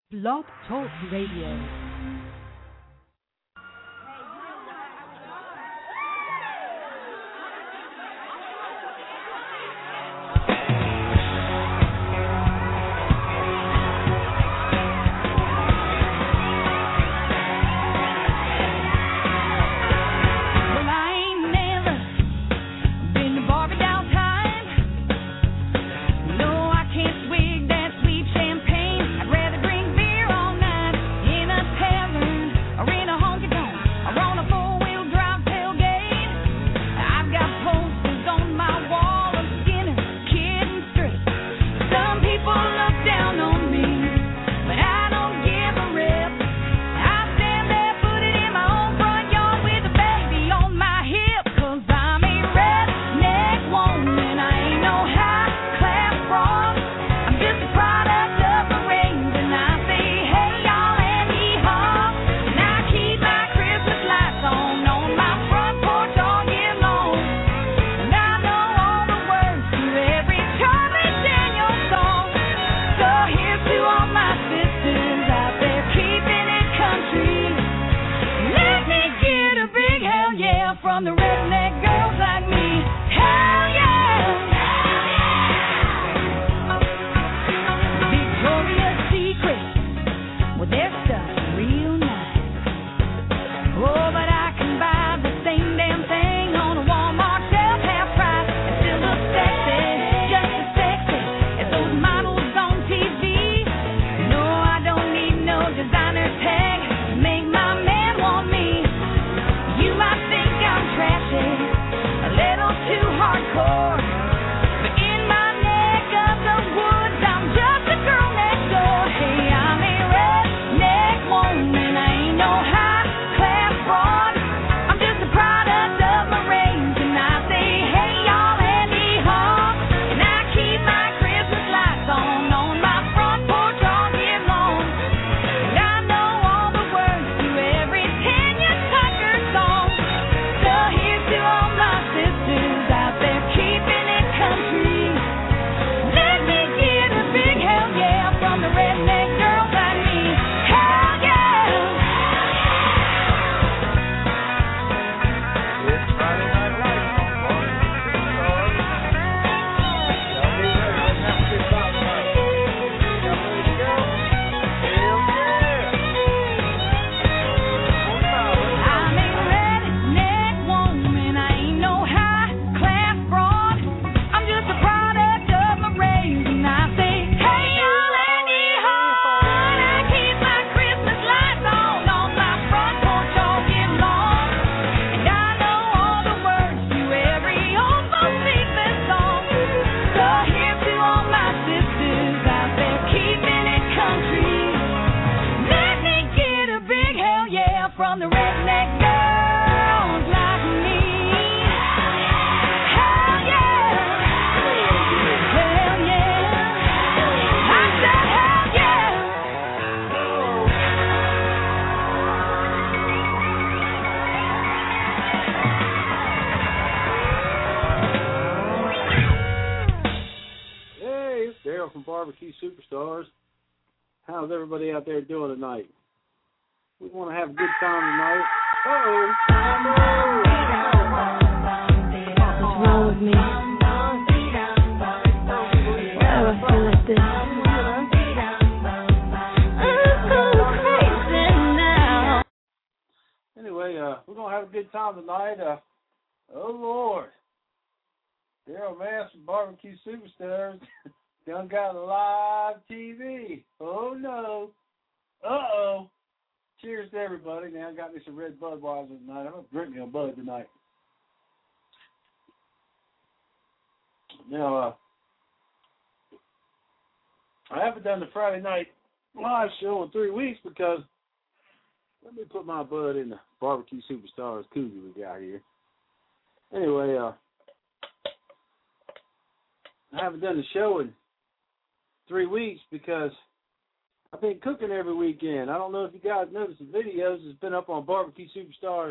Blog Talk Radio. Barbecue Superstars. How's everybody out there doing tonight? We want to have a good time tonight. Uh-oh. What's wrong with me? Why do I feel like this? I'm going crazy now. Anyway, we're going to have a good time tonight. Oh, Lord. Daryl Mass from Barbecue Superstars. Done got a live TV. Oh, no. Uh-oh. Cheers to everybody. Now I got me some red Budweiser tonight. I'm going to drink me a Bud tonight. Now, I haven't done the Friday night live show in 3 weeks because let me put my Bud in the Barbecue Superstars koozie we got here. Anyway, I haven't done the show in 3 weeks because I've been cooking every weekend. I don't know if you guys noticed the videos. It's been up on Barbecue Superstars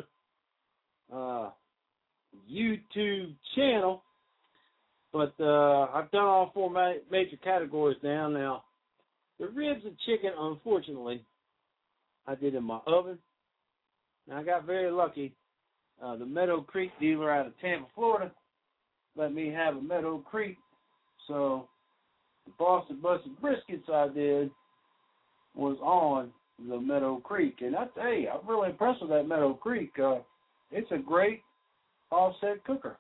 YouTube channel. But I've done all four major categories now. The ribs of chicken, unfortunately, I did in my oven. Now, I got very lucky. The Meadow Creek dealer out of Tampa, Florida, let me have a Meadow Creek. So the Boston Busted briskets I did was on the Meadow Creek. And I tell you, I'm really impressed with that Meadow Creek. It's a great offset cooker.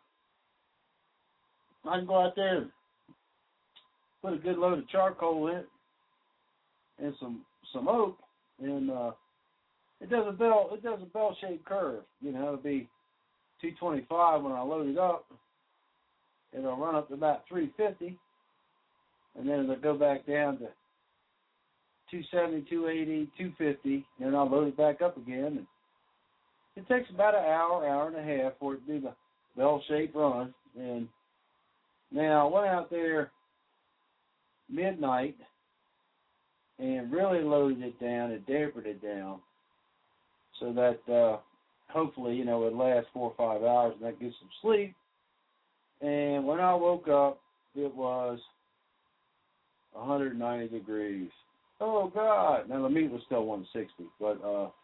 I can go out there and put a good load of charcoal in it and some oak, and it does a bell-shaped curve. You know, it'll be 225 when I load it up. It'll run up to about 350, and then it'll go back down to 270, 280, 250, and then I'll load it back up again. And it takes about an hour and a half for it to do the bell-shaped run. And now I went out there midnight and really loaded it down and dampened it down so that hopefully, it'd last 4 or 5 hours and I'd get some sleep. And when I woke up, it was 190 degrees. Oh, God. Now, the meat was still 160, but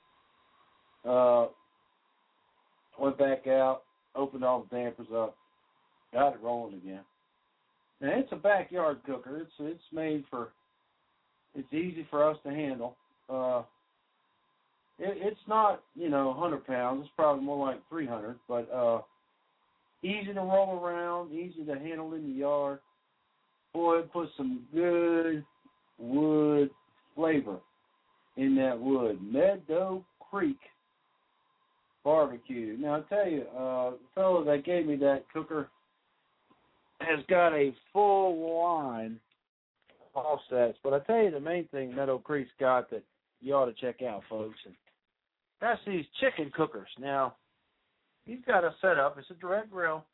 went back out, opened all the dampers up, got it rolling again. Now, it's a backyard cooker. It's made for, it's easy for us to handle. It's not, 100 pounds. It's probably more like 300, but easy to roll around, easy to handle in the yard. Boy, it puts some good wood flavor in that wood. Meadow Creek barbecue. Now, I'll tell you, the fellow that gave me that cooker has got a full line of offsets. But I tell you, the main thing Meadow Creek's got that you ought to check out, folks, and that's these chicken cookers. Now, he's got a setup. It's a direct grill,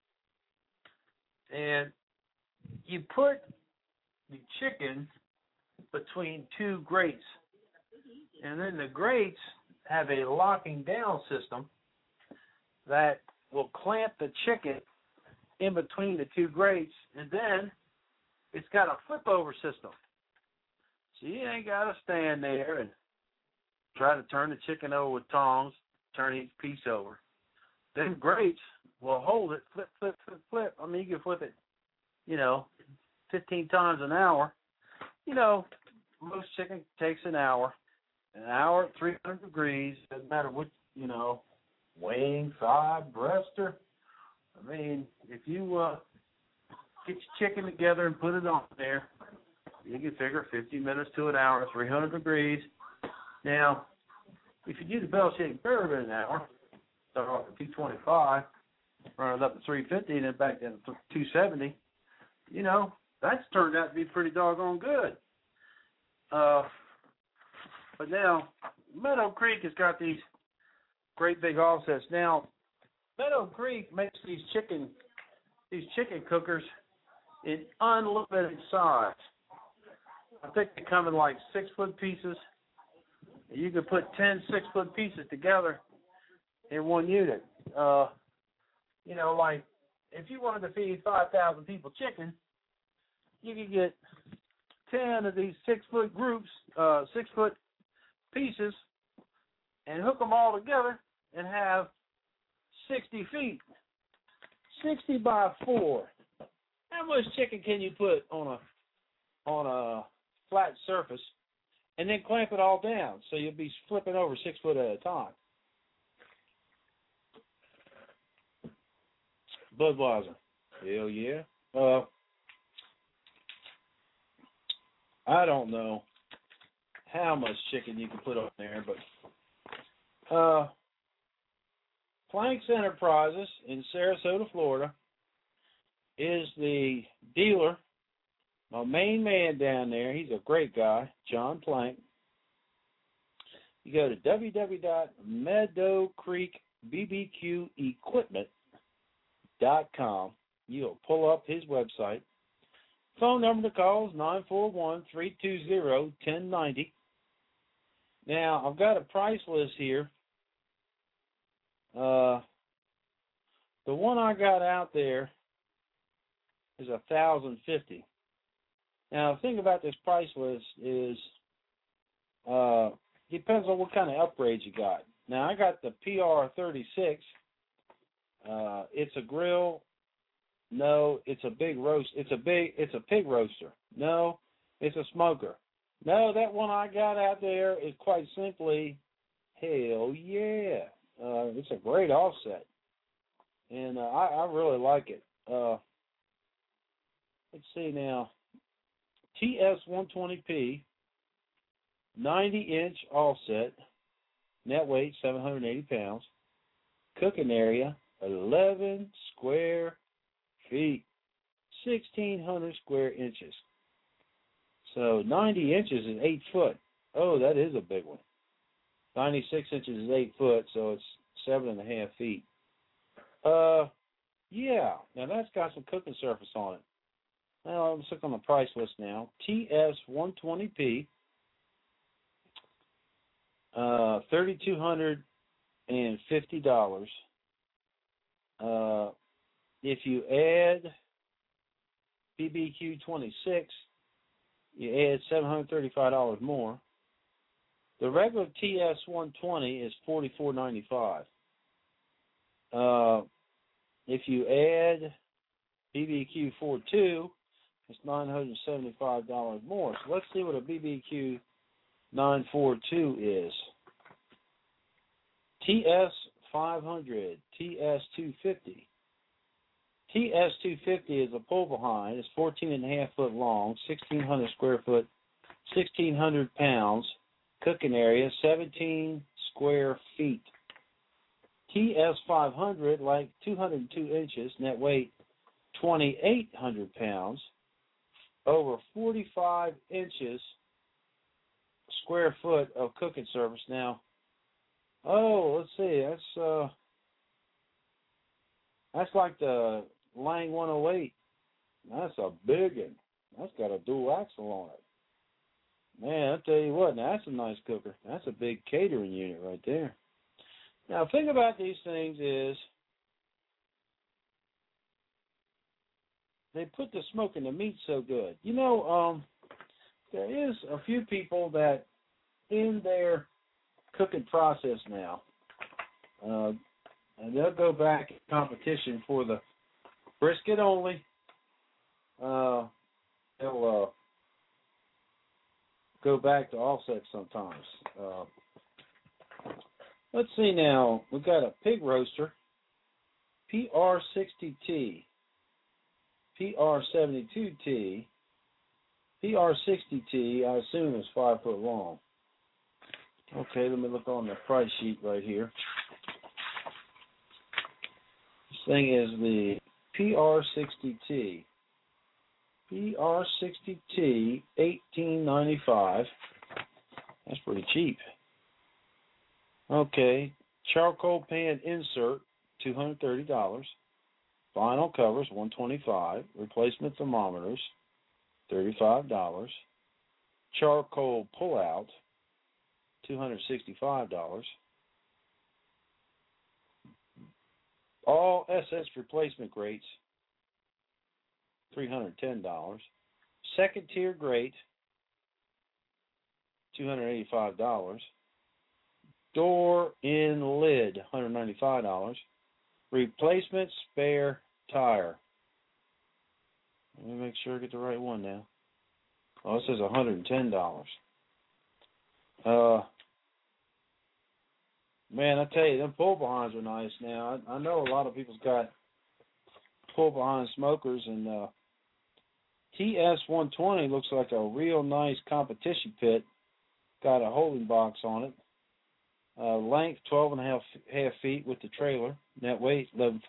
and you put the chicken between two grates, and then the grates have a locking down system that will clamp the chicken in between the two grates, and then it's got a flip over system. So you ain't got to stand there and try to turn the chicken over with tongs, turn each piece over. Them grates will hold it, flip, flip, flip, flip. I mean, you can flip it, 15 times an hour. Most chicken takes an hour at 300 degrees. Doesn't matter what, wing, thigh, breast, or, if you get your chicken together and put it on there, you can figure 50 minutes to an hour, 300 degrees. Now, if you do the bell-shaped curve in an hour, start off at 225, run it up to 350, and then back down to 270, that's turned out to be pretty doggone good. But now, Meadow Creek has got these great big offsets. Now, Meadow Creek makes these chicken cookers in unlimited size. I think they come in like 6-foot pieces. You could put 10 6-foot pieces together in one unit. Like if you wanted to feed 5,000 people chicken, you could get 10 of these 6-foot groups, 6-foot pieces, and hook them all together and have 60 feet. 60 by 4. How much chicken can you put on a flat surface and then clamp it all down so you'll be flipping over 6 foot at a time? Budweiser. Hell yeah. I don't know how much chicken you can put on there, but Planks Enterprises in Sarasota, Florida is the dealer. My main man down there, he's a great guy, John Plank. You go to www.meadowcreekbbqequipment.com. You'll pull up his website. Phone number to call is 941-320-1090. Now, I've got a price list here. The one I got out there is $1,050. Now, the thing about this price list is depends on what kind of upgrades you got. Now, I got the PR36. It's a grill. No, it's a big roast. It's a pig roaster. No, it's a smoker. No, that one I got out there is quite simply, hell yeah. It's a great offset. And I really like it. Let's see now. TS120P, 90-inch offset, net weight 780 pounds, cooking area 11 square feet, 1,600 square inches. So 90 inches is 8 foot. Oh, that is a big one. 96 inches is 8 foot, so it's 7.5 feet. Yeah, now that's got some cooking surface on it. Now, let's look on the price list now. TS120P, $3,250. If you add BBQ26, you add $735 more. The regular TS120 is $44.95. If you add BBQ42, it's $975 more. So let's see what a BBQ 942 is. TS500, TS250. TS250 is a pull behind. It's 14.5 foot long, 1,600 square foot, 1,600 pounds. Cooking area 17 square feet. TS500, like 202 inches, net weight 2,800 pounds, over 45 inches square foot of cooking surface. Now, let's see, that's like the Lang 108. That's a big one. That's got a dual axle on it. Man, I'll tell you what, now that's a nice cooker. That's a big catering unit right there. Now, the thing about these things is they put the smoke in the meat so good. You know, there is a few people that in their cooking process now, and they'll go back in competition for the brisket only. They'll go back to offset sometimes. Let's see now. We've got a pig roaster, PR60T, PR72T, PR60T, I assume is 5 foot long. Okay, let me look on the price sheet right here. This thing is the PR60T. PR60T, $18.95. That's pretty cheap. Okay, charcoal pan insert, $230. Vinyl covers, $125. Replacement thermometers, $35. Charcoal pullout, $265. All SS replacement grates, $310. Second tier grate, $285. Door in lid, $195. Replacement spare tire. Let me make sure I get the right one now. Oh, it says $110. Man, I tell you, them pull behinds are nice now. I know a lot of people's got pull behind smokers, and TS120 looks like a real nice competition pit. Got a holding box on it. Length 12.5 feet with the trailer. Net weight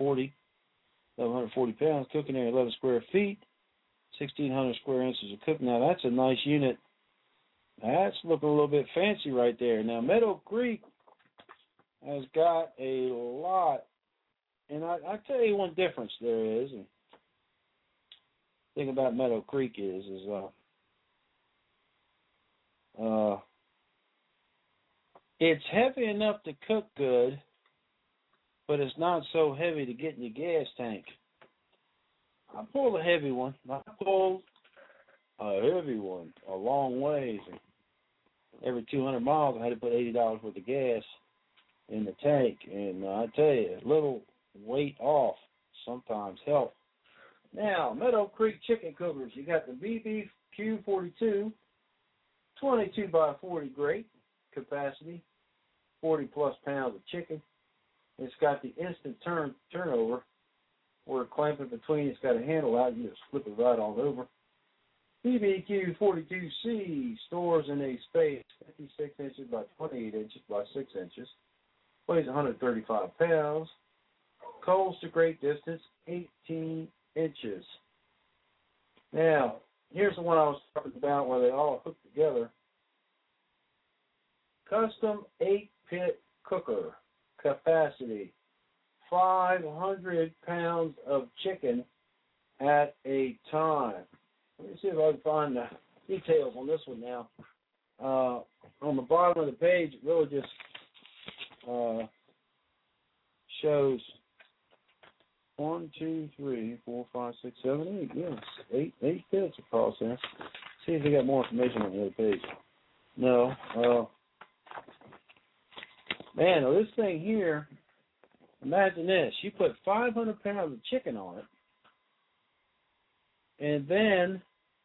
1,140 pounds. Cooking area 11 square feet. 1,600 square inches of cooking. Now that's a nice unit. That's looking a little bit fancy right there. Now Meadow Creek has got a lot, and I tell you one difference there is. And the thing about Meadow Creek is it's heavy enough to cook good, but it's not so heavy to get in your gas tank. I pulled a heavy one. I pulled a heavy one, a long ways. And every 200 miles, I had to put $80 worth of gas in the tank. And I tell you, a little weight off sometimes helps. Now, Meadow Creek chicken cookers. You got the BBQ42, 22 by 40 grate capacity, 40-plus pounds of chicken. It's got the instant turnover where clamping between. It's got a handle out. You just flip it right on over. BBQ42C stores in a space 56 inches by 28 inches by 6 inches. Weighs 135 pounds. Coals to great distance, 18 inches. Now, here's the one I was talking about where they all hook together. Custom 8-pit cooker. Capacity, 500 pounds of chicken at a time. Let me see if I can find the details on this one now. On the bottom of the page, it really just shows 1, 2, 3, 4, 5, 6, 7, 8. Yes, 8 pits across there. See if they got more information on the other page. No. Man, this thing here, imagine this. You put 500 pounds of chicken on it, and then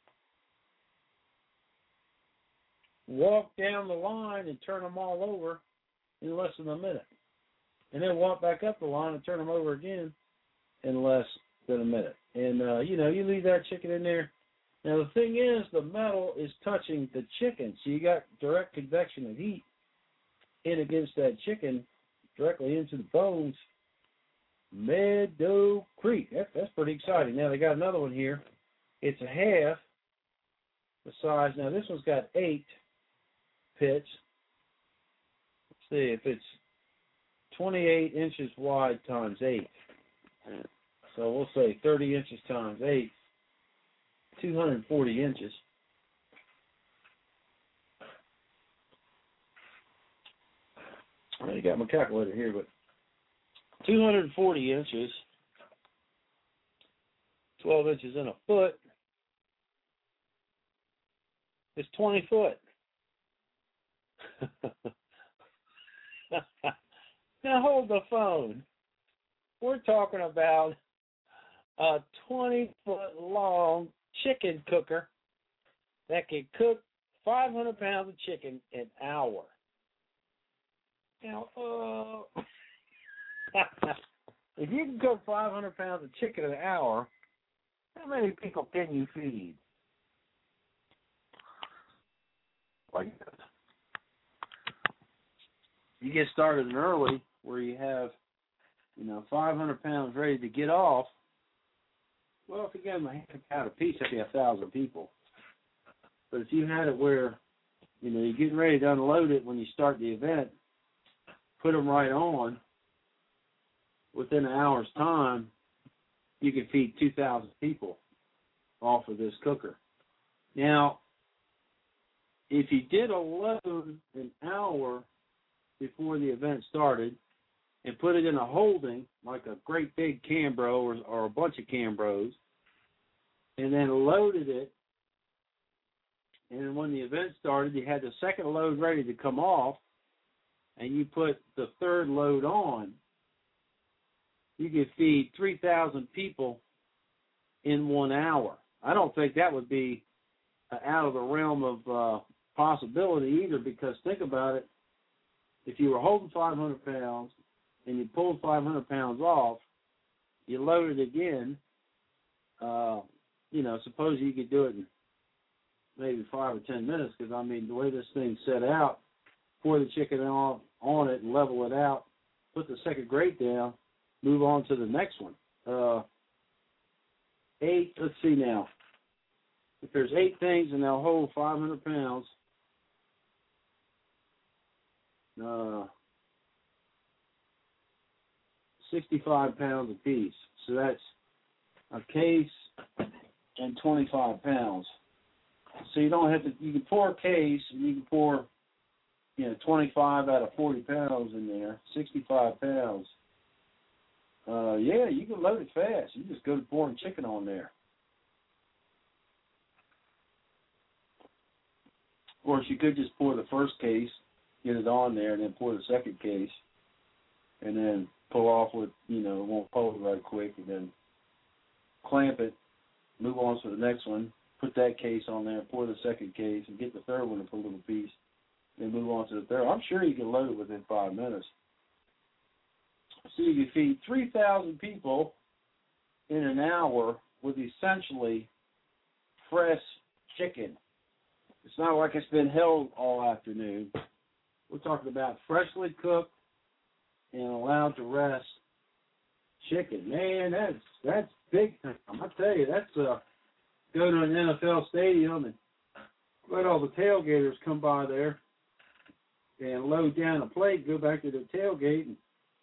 walk down the line and turn them all over in less than a minute. And then walk back up the line and turn them over again in less than a minute. And, you leave that chicken in there. Now, the thing is, the metal is touching the chicken, so you got direct convection of heat in against that chicken directly into the bones. Meadow Creek. That's pretty exciting. Now, they got another one here. It's a half the size. Now, this one's got 8 pits. Let's see if it's 28 inches wide times 8. So we'll say 30 inches times 8, 240 inches. I got my calculator here, but 240 inches, 12 inches in a foot, is 20 foot. Now hold the phone. We're talking about a 20-foot long chicken cooker that can cook 500 pounds of chicken an hour. Now, if you can cook 500 pounds of chicken an hour, how many people can you feed? Like this. You get started early where you have, 500 pounds ready to get off. Well, if you get them a half a pound a piece, that'd be 1,000 people. But if you had it where, you're getting ready to unload it when you start the event, put them right on, within an hour's time, you can feed 2,000 people off of this cooker. Now, if you did a load an hour before the event started and put it in a holding, like a great big Cambro or a bunch of Cambros, and then loaded it, and when the event started, you had the second load ready to come off, and you put the third load on, you could feed 3,000 people in 1 hour. I don't think that would be out of the realm of possibility either, because think about it. If you were holding 500 pounds and you pulled 500 pounds off, you load it again, suppose you could do it in maybe 5 or 10 minutes, because, the way this thing's set out, pour the chicken on it and level it out, put the second grate down, move on to the next one. 8, let's see now. If there's 8 things and they'll hold 500 pounds, 65 pounds apiece. So that's a case and 25 pounds. So you don't have to, you can pour a case and you can pour, 25 out of 40 pounds in there, 65 pounds. You can load it fast. You just go to pouring chicken on there. Of course, you could just pour the first case, get it on there, and then pour the second case, and then pull off with, it won't pull it right quick, and then clamp it, move on to the next one, put that case on there, pour the second case, and get the third one to put a little piece, then move on to the third. I'm sure you can load it within 5 minutes. So you can feed 3,000 people in an hour with essentially fresh chicken. It's not like it's been held all afternoon. We're talking about freshly cooked and allowed to rest chicken. Man, that's big time. I tell you, that's go to an NFL stadium and let all the tailgaters come by there and load down a plate, go back to the tailgate, and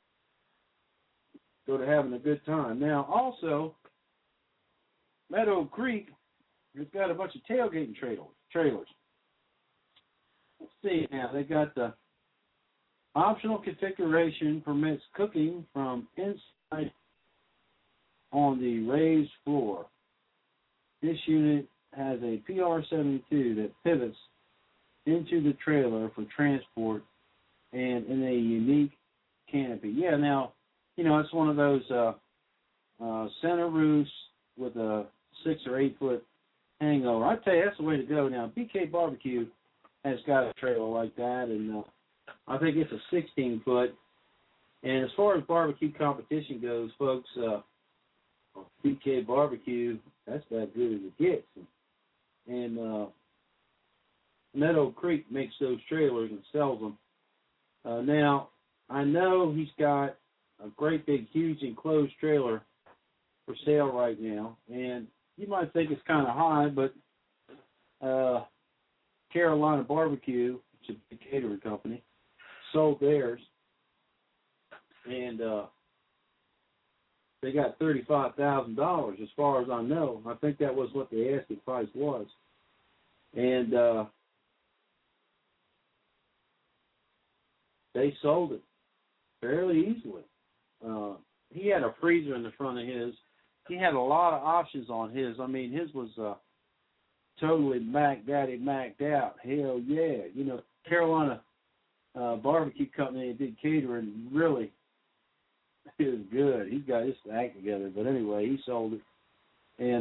go to having a good time. Now, also, Meadow Creek has got a bunch of tailgating trailers. Let's see now. They got the optional configuration permits cooking from inside on the raised floor. This unit has a PR-72 that pivots into the trailer for transport and in a unique canopy. Yeah, now, it's one of those center roofs with a 6 or 8 foot hangover. I tell you, that's the way to go. Now, BK Barbecue has got a trailer like that, and I think it's a 16 foot. And as far as barbecue competition goes, folks, BK Barbecue, that's about good as it gets. And Meadow Creek makes those trailers and sells them. Now, I know he's got a great big, huge enclosed trailer for sale right now. And you might think it's kind of high, but Carolina Barbecue, which is a big catering company, sold theirs. And they got $35,000 as far as I know. I think that was what the asking price was. And they sold it fairly easily. He had a freezer in the front of his. He had a lot of options on his. I mean, his was totally maxed out. Hell yeah. Carolina Barbecue Company that did catering really is good. He's got his act together. But anyway, he sold it. And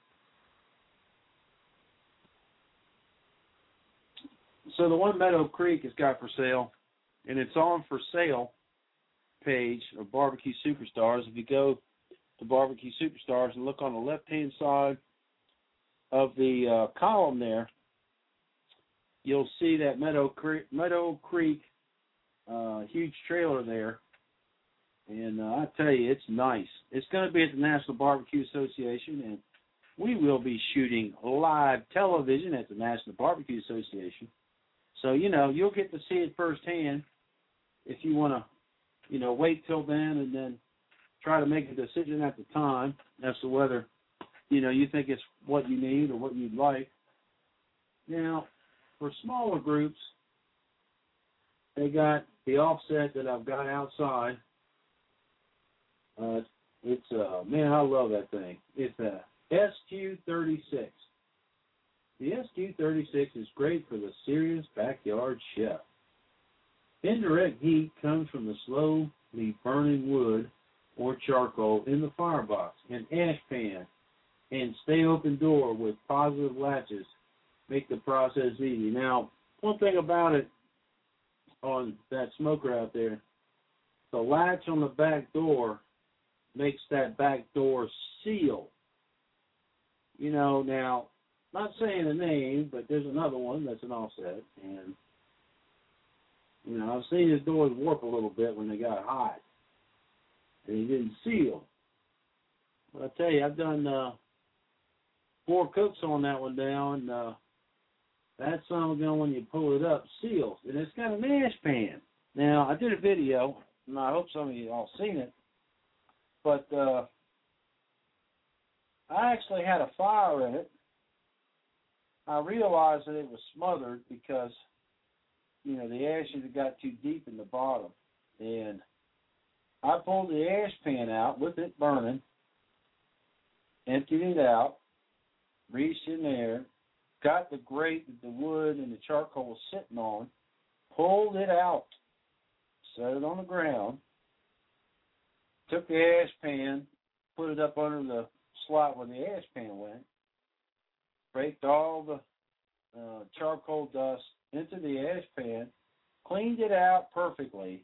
so the one Meadow Creek has got for sale, and it's on for sale page of Barbecue Superstars. If you go to Barbecue Superstars and look on the left-hand side of the column there, you'll see that Meadow Creek huge trailer there. And I tell you, it's nice. It's going to be at the National Barbecue Association, and we will be shooting live television at the National Barbecue Association. So, you'll get to see it firsthand if you want to, wait till then and then try to make a decision at the time as to whether, you think it's what you need or what you'd like. Now, for smaller groups, they got the offset that I've got outside. Man, I love that thing. It's a SQ36. The SQ36 is great for the serious backyard chef. Indirect heat comes from the slowly burning wood or charcoal in the firebox and ash pan, and stay open door with positive latches make the process easy. Now, one thing about it on that smoker out there, the latch on the back door makes that back door seal. Now, not saying a name, but there's another one that's an offset, and I've seen his doors warp a little bit when they got hot, and he didn't seal. But I tell you, I've done 4 cooks on that one now, and that son of a gun, when you pull it up, seals, and it's got an ash pan. Now, I did a video, and I hope some of you all seen it, but I actually had a fire in it. I realized that it was smothered because, the ashes had got too deep in the bottom. And I pulled the ash pan out with it burning, emptied it out, reached in there, got the grate that the wood and the charcoal was sitting on, pulled it out, set it on the ground, took the ash pan, put it up under the slot where the ash pan went, raked all the charcoal dust into the ash pan, cleaned it out perfectly,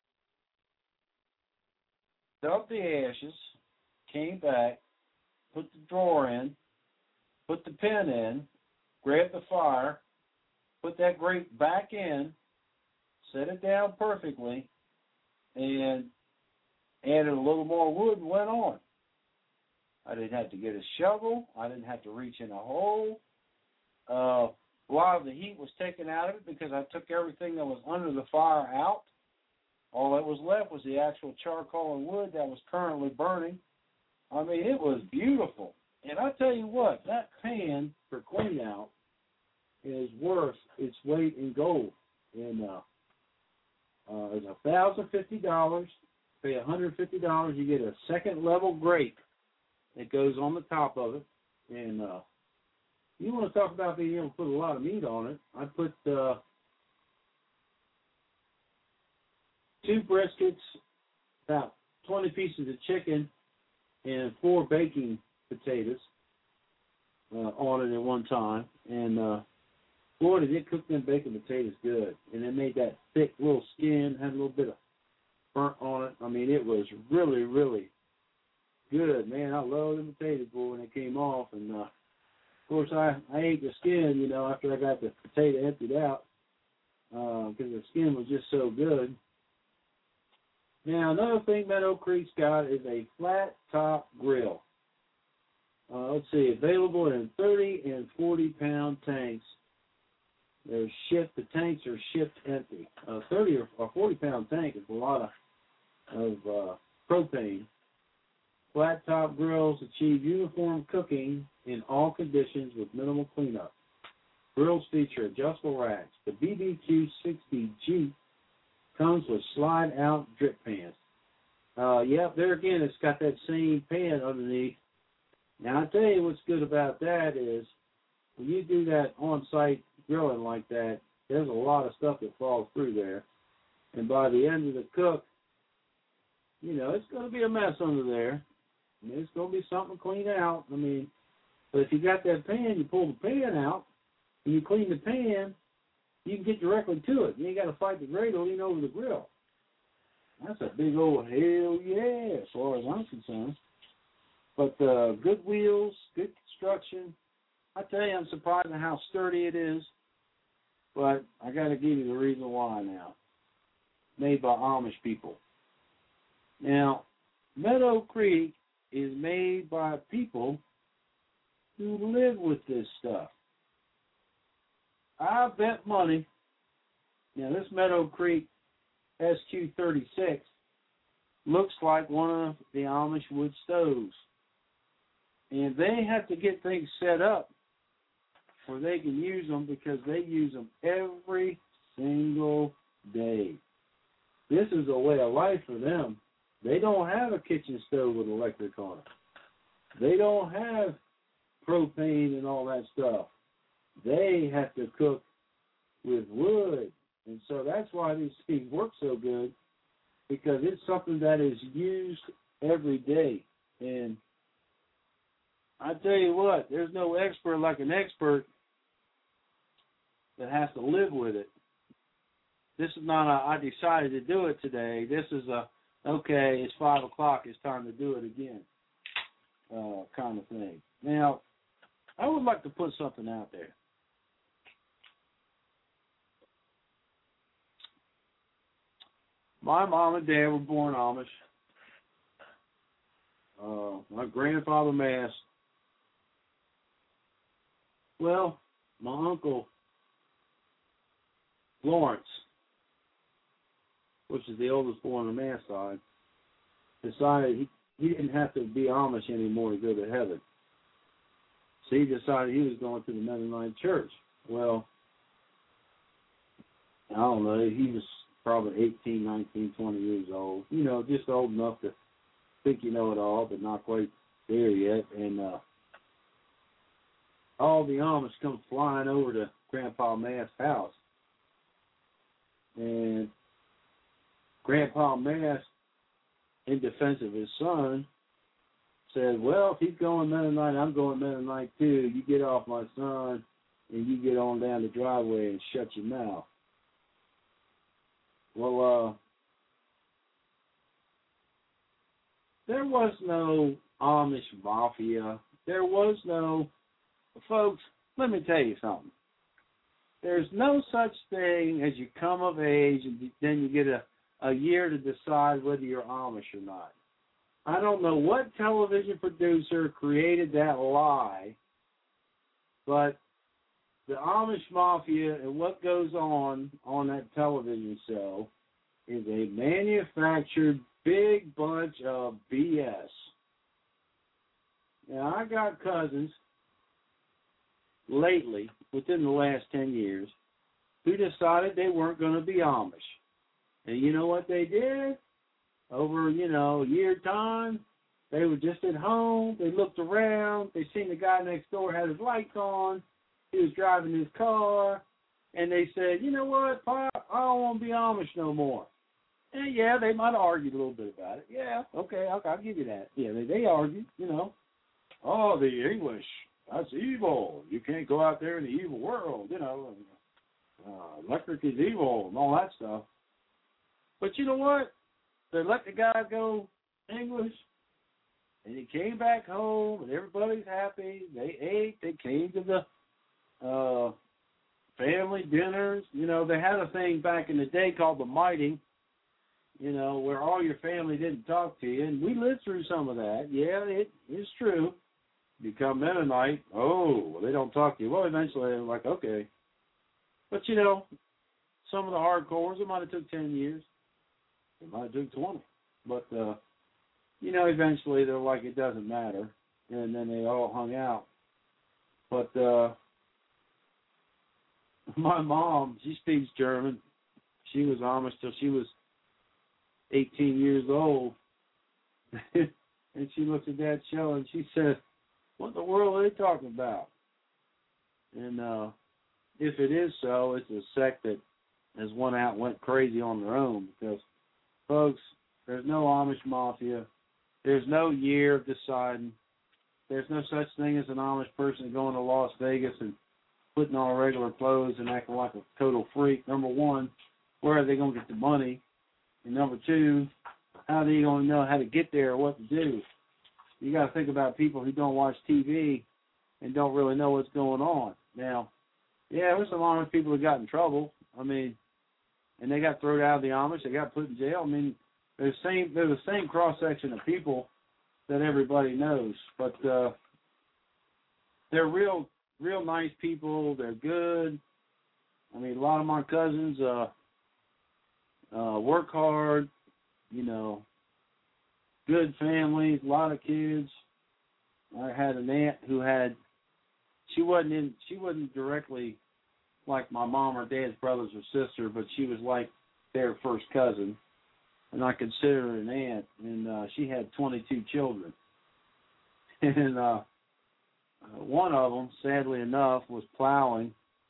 dumped the ashes, came back, put the drawer in, put the pen in, grabbed the fire, put that grate back in, set it down perfectly, and added a little more wood and went on. I didn't have to get a shovel. I didn't have to reach in a hole. A lot of the heat was taken out of it because I took everything that was under the fire out. All that was left was the actual charcoal and wood that was currently burning. I mean, it was beautiful. And I tell you what, that pan for clean out is worth its weight in gold. And it's $1,050. Pay $150, you get a second level grate that goes on the top of it. And you want to talk about being able to put a lot of meat on it. I put 2 briskets, about 20 pieces of chicken, and 4 baking potatoes on it at one time. And boy, did it cook them baking potatoes good. And it made that thick little skin, had a little bit of burnt on it. I mean, it was really, really good, man. I love the potatoes, boy, when it came off. And, of course, I ate the skin, you know, after I got the potato emptied out because the skin was just so good. Now, another thing Meadow Creek's got is a flat-top grill. Let's see, available in 30 and 40-pound tanks. They're shipped. The tanks are shipped empty. 30 or 40-pound tank is a lot of propane. Flat-top grills achieve uniform cooking in all conditions with minimal cleanup. Grills feature adjustable racks. The BBQ 60G comes with slide-out drip pans. Yep, there again, it's got that same pan underneath. Now, I'll tell you what's good about that is when you do that on-site grilling like that, there's a lot of stuff that falls through there. And by the end of the cook, you know, it's going to be a mess under there. I mean, it's going to be something to clean out. I mean, but if you got that pan, you pull the pan out, and you clean the pan, you can get directly to it. You ain't got to fight the grate or lean over the grill. That's a big old hell yeah, as far as I'm concerned. But good wheels, good construction. I tell you, I'm surprised at how sturdy it is. But I got to give you the reason why now. Made by Amish people. Now, Meadow Creek is made by people who live with this stuff. I bet money. Now, this Meadow Creek SQ36 looks like one of the Amish wood stoves. And they have to get things set up where they can use them because they use them every single day. This is a way of life for them. They don't have a kitchen stove with electric on it. They don't have propane and all that stuff. They have to cook with wood. And so that's why these things work so good, because it's something that is used every day. And I tell you what, there's no expert like an expert that has to live with it. This is not I decided to do it today. This is okay, it's 5 o'clock, it's time to do it again kind of thing. Now, I would like to put something out there. My mom and dad were born Amish. My grandfather Mass. Well, my uncle Lawrence, which is the oldest born on the Mass side, decided he didn't have to be Amish anymore to go to heaven. So he decided he was going to the Mennonite church. Well, I don't know, he was probably 18, 19, 20 years old. You know, just old enough to think you know it all, but not quite there yet. And all the Amish come flying over to Grandpa Mass's house. And Grandpa Mass, in defense of his son, said, well, if he's going Mennonite, I'm going Mennonite too. You get off my son, and you get on down the driveway and shut your mouth. Well, there was no Amish mafia. There was no, folks, let me tell you something. There's no such thing as you come of age and then you get a year to decide whether you're Amish or not. I don't know what television producer created that lie, but the Amish Mafia and what goes on that television show is a manufactured big bunch of BS. Now, I got cousins lately, within the last 10 years, who decided they weren't going to be Amish. And you know what they did? Over, a year time, they were just at home. They looked around. They seen the guy next door had his lights on. He was driving his car. And they said, you know what, Pop, I don't want to be Amish no more. And yeah, they might have argued a little bit about it. Yeah, okay, I'll give you that. Yeah, they argued, Oh, the English, that's evil. You can't go out there in the evil world, electric is evil and all that stuff. But you know what? They let the guy go English, and he came back home, and everybody's happy. They ate. They came to the family dinners. They had a thing back in the day called the miting, where all your family didn't talk to you. And we lived through some of that. Yeah, it is true. Become Mennonite. Oh, well, they don't talk to you. Well, eventually they're like, okay. But, some of the hardcores, it might have took 10 years. It might have took 20. But, eventually they're like, it doesn't matter. And then they all hung out. But my mom, she speaks German. She was Amish till she was 18 years old. And she looked at that show and she said, what in the world are they talking about? And if it is so, it's a sect that has went out and went crazy on their own. Because, folks, there's no Amish mafia. There's no year of deciding. There's no such thing as an Amish person going to Las Vegas and putting on regular clothes and acting like a total freak. Number one, where are they going to get the money? And number two, how are they going to know how to get there or what to do? You got to think about people who don't watch TV and don't really know what's going on. Now, yeah, there's some Amish people who got in trouble. And they got thrown out of the Amish. They got put in jail. They're the same cross-section of people that everybody knows. But they're real nice people. They're good. A lot of my cousins work hard, good families, a lot of kids. I had an aunt who she wasn't directly like my mom or dad's brothers or sister, but she was like their first cousin, and I consider her an aunt. And she had 22 children, and one of them, sadly enough, was plowing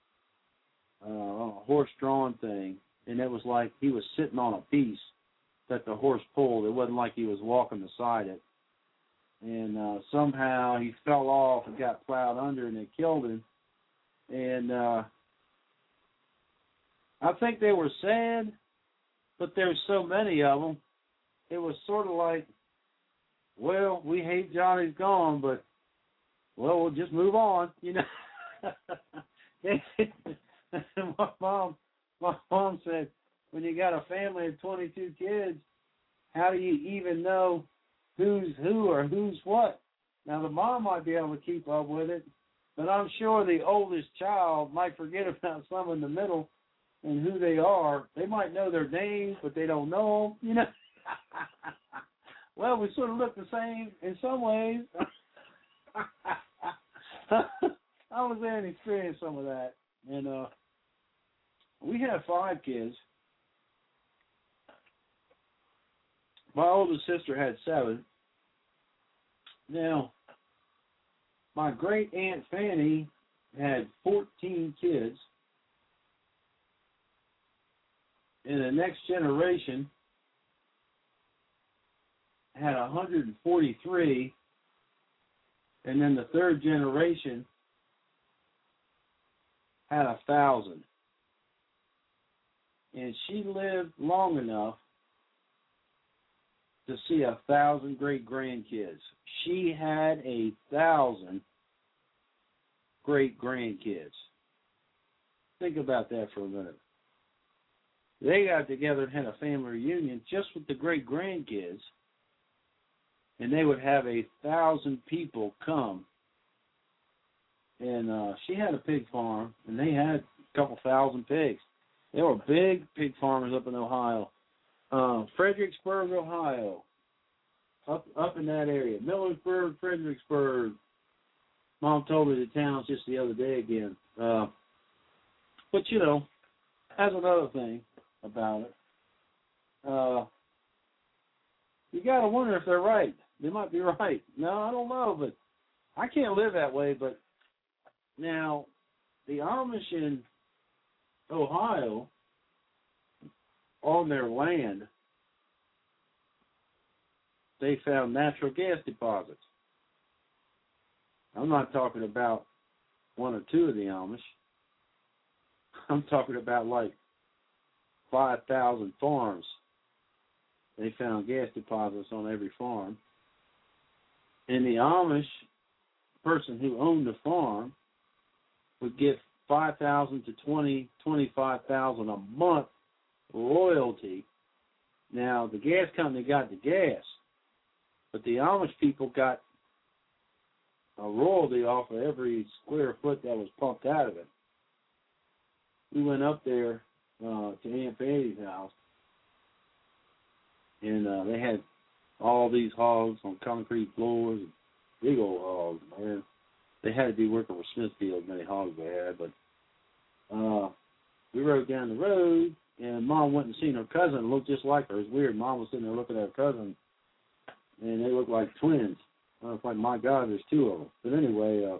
a horse-drawn thing, and it was like he was sitting on a piece that the horse pulled. It wasn't like he was walking beside it. And somehow he fell off and got plowed under, and it killed him. And I think they were sad, but there's so many of them. It was sort of like, well, we hate Johnny's gone, but, well, we'll just move on, My mom said, when you got a family of 22 kids, how do you even know who's who or who's what? Now, the mom might be able to keep up with it, but I'm sure the oldest child might forget about some in the middle and who they are. They might know their names, but they don't know them, Well, we sort of look the same in some ways. I was there and experienced some of that. And we had 5 kids. My oldest sister had 7. Now, my great Aunt Fanny had 14 kids, and the next generation had 143, and then the third generation had 1,000. And she lived long enough to see 1,000 great-grandkids. She had 1,000 great-grandkids. Think about that for a minute. They got together and had a family reunion just with the great-grandkids, and they would have 1,000 people come. And she had a pig farm, and they had a couple thousand pigs. They were big pig farmers up in Ohio. Fredericksburg, Ohio, up in that area. Millersburg, Fredericksburg. Mom told me the towns just the other day again. But, you know, that's another thing about it. You got to wonder if they're right. They might be right. No, I don't know, but I can't live that way. But now, the Amish in Ohio, on their land, they found natural gas deposits. I'm not talking about one or two of the Amish. I'm talking about like 5,000 farms. They found gas deposits on every farm. And the Amish person who owned the farm would get $5,000 to $25,000 a month royalty. Now, the gas company got the gas, but the Amish people got a royalty off of every square foot that was pumped out of it. We went up there to Aunt Fanny's house, and they had all these hogs on concrete floors, big old hogs, man. They had to be working with Smithfield, many hogs they had, but we rode down the road, and Mom went and seen her cousin, and looked just like her. It was weird. Mom was sitting there looking at her cousin, and they looked like twins. I was like, my God, there's two of them. But anyway,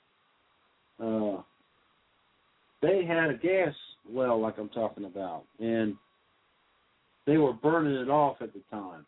they had a gas well like I'm talking about, and they were burning it off at the time.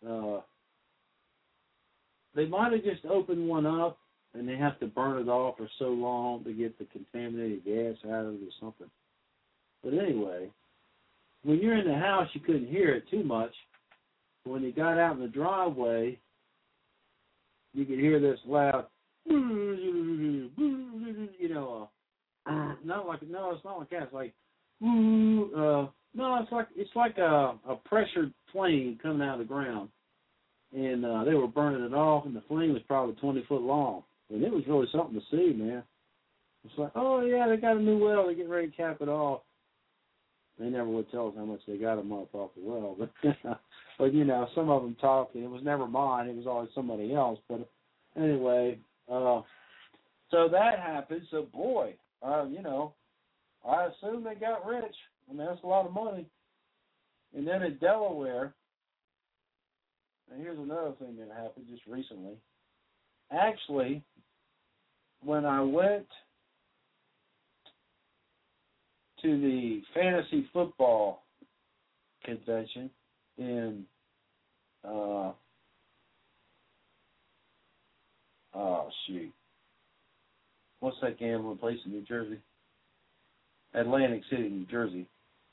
They might have just opened one up, and they have to burn it off for so long to get the contaminated gas out of it or something. But anyway, when you're in the house, you couldn't hear it too much. When you got out in the driveway, you could hear this loud, you know, it's not like that. It's like, no, it's like a pressured flame coming out of the ground, and they were burning it off, and the flame was probably 20 foot long, and it was really something to see, man. It's like, oh yeah, they got a new well, they're getting ready to cap it off. They never would tell us how much they got a month off the well, but you know, some of them talked, and it was never mine; it was always somebody else. But anyway, so that happened. So boy, you know, I assume they got rich. I mean, that's a lot of money. And then in Delaware, and here's another thing that happened just recently. Actually, when I went to the fantasy football convention in what's that gambling place in New Jersey? Atlantic City, New Jersey.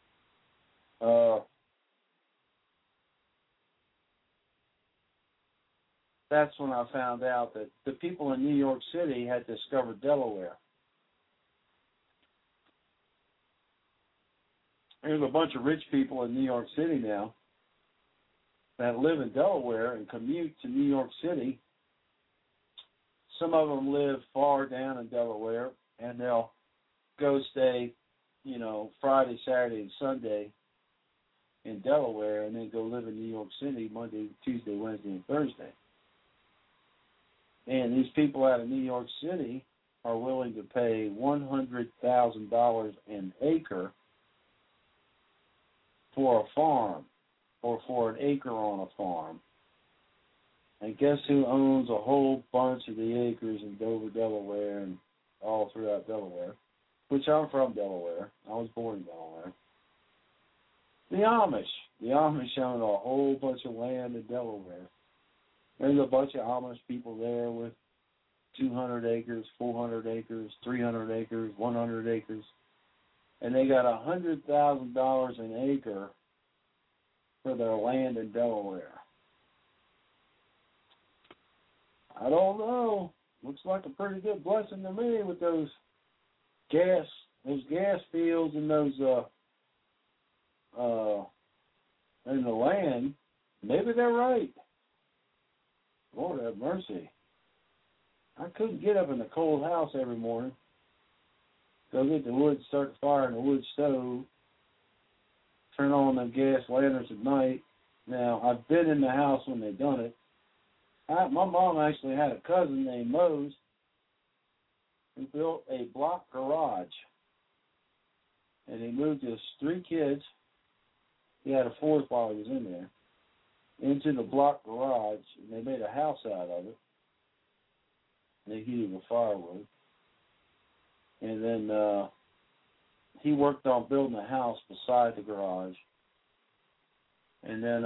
That's when I found out that the people in New York City had discovered Delaware. There's a bunch of rich people in New York City now that live in Delaware and commute to New York City. Some of them live far down in Delaware, and they'll go stay, you know, Friday, Saturday, and Sunday in Delaware, and then go live in New York City Monday, Tuesday, Wednesday, and Thursday. And these people out of New York City are willing to pay $100,000 an acre for a farm, or for an acre on a farm. And guess who owns a whole bunch of the acres in Dover, Delaware? And all throughout Delaware, which I'm from Delaware. I was born in Delaware. The Amish own a whole bunch of land in Delaware. There's a bunch of Amish people there with 200 acres, 400 acres, 300 acres, 100 acres, and they got $100,000 an acre for their land in Delaware. I don't know. Looks like a pretty good blessing to me with those gas fields and those in the land. Maybe they're right. Lord have mercy. I couldn't get up in the cold house every morning. Go get the wood, start the fire in the wood stove, turn on the gas lanterns at night. Now, I've been in the house when they've done it. My mom actually had a cousin named Mose who built a block garage. And he moved his 3 kids, he had a 4th while he was in there, into the block garage, and they made a house out of it. They heated with firewood. And then he worked on building a house beside the garage. And then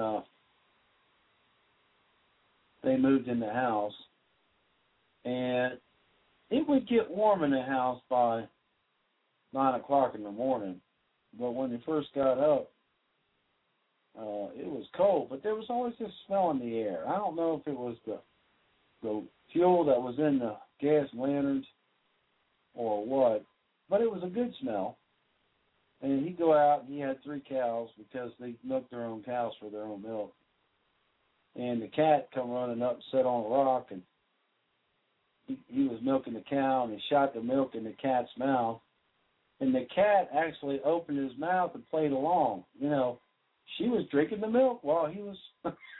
they moved in the house. And it would get warm in the house by 9 o'clock in the morning. But when they first got up, it was cold. But there was always this smell in the air. I don't know if it was the fuel that was in the gas lanterns or what, but it was a good smell. And he'd go out, and he had 3 cows because they milked their own cows for their own milk. And the cat come running up and sat on a rock, and he was milking the cow, and he shot the milk in the cat's mouth. And the cat actually opened his mouth and played along. You know, she was drinking the milk while he was...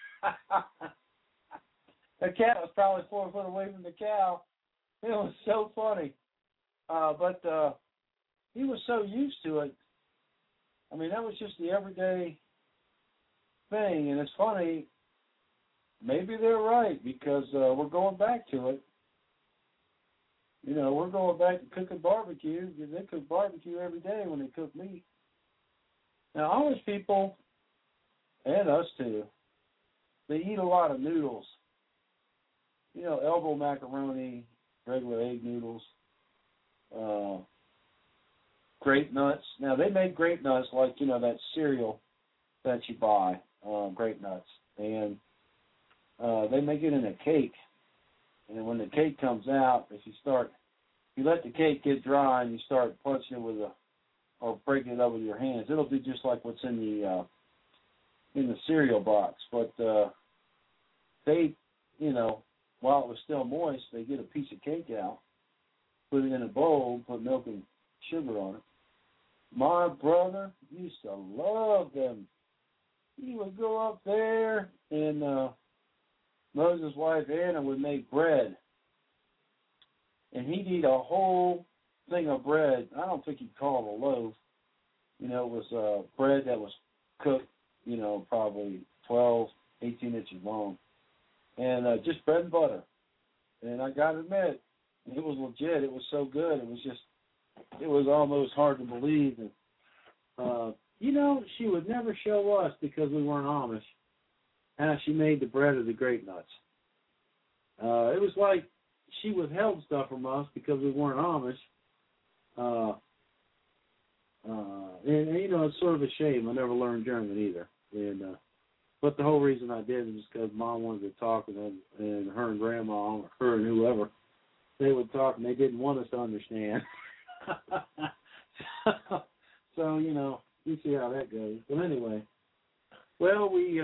The cat was probably 4 foot away from the cow. It was so funny. But he was so used to it. I mean, that was just the everyday thing. And it's funny, maybe they're right because we're going back to it. You know, we're going back to cooking barbecue. They cook barbecue every day when they cook meat. Now, Amish people, and us too, they eat a lot of noodles. You know, elbow macaroni, regular egg noodles, grape nuts. Now, they make grape nuts like, you know, that cereal that you buy, grape nuts. And they make it in a cake. And when the cake comes out, if you let the cake get dry and you start punching it or breaking it up with your hands, it'll be just like what's in the cereal box. But they, you know, while it was still moist, they get a piece of cake out, put it in a bowl, put milk and sugar on it. My brother used to love them. He would go up there, and Moses' wife Anna would make bread. And he'd eat a whole thing of bread. I don't think he'd call it a loaf. You know, it was bread that was cooked, you know, probably 12, 18 inches long. And just bread and butter. And I got to admit, it was legit. It was so good. It was almost hard to believe. And, you know, she would never show us because we weren't Amish how she made the bread of the grape nuts. It was like she withheld stuff from us because we weren't Amish. And, you know, it's sort of a shame. I never learned German either. And but the whole reason I did is because Mom wanted to talk, and her and Grandma, or her and whoever, they would talk, and they didn't want us to understand. So, you know, you see how that goes. But anyway, well, we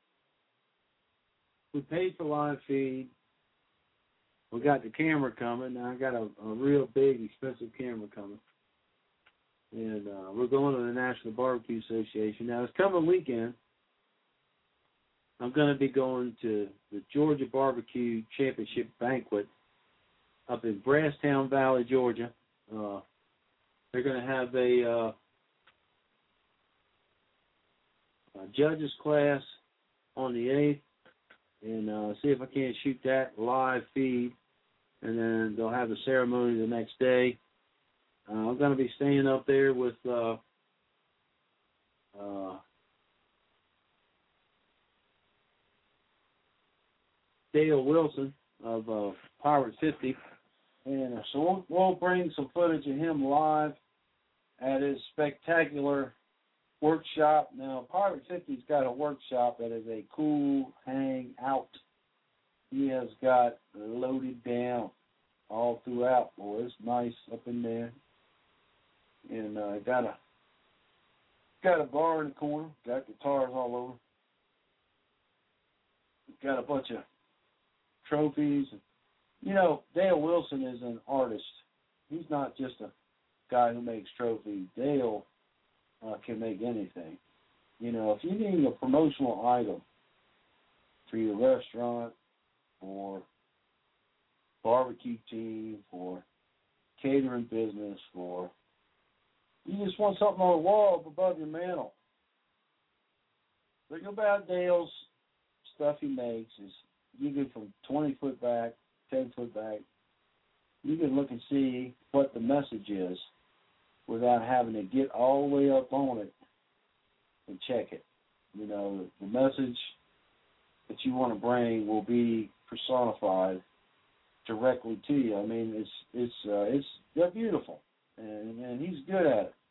paid for live feed. We got the camera coming. Now I got a real big, expensive camera coming. And we're going to the National Barbecue Association. Now, this coming weekend, I'm going to be going to the Georgia Barbecue Championship Banquet up in Brasstown Valley, Georgia. They're going to have a judges class on the 8th, and see if I can't shoot that live feed and then they'll have the ceremony the next day. I'm going to be staying up there with Dale Wilson of Pirate 50, and so we'll bring some footage of him live at his spectacular workshop. Now, Pirate 50's got a workshop that is a cool hangout. He has got loaded down all throughout, boy. It's nice up in there. And got a bar in the corner, got guitars all over. Got a bunch of trophies. You know, Dale Wilson is an artist. He's not just a guy who makes trophies. Dale can make anything. You know, if you need a promotional item for your restaurant, for barbecue team, for catering business, for you just want something on the wall up above your mantle. Think about Dale's stuff he makes is you can from 20 foot back, 10 foot back. You can look and see what the message is without having to get all the way up on it and check it. You know, the message that you want to bring will be personified directly to you. I mean, they're beautiful, and he's good at it.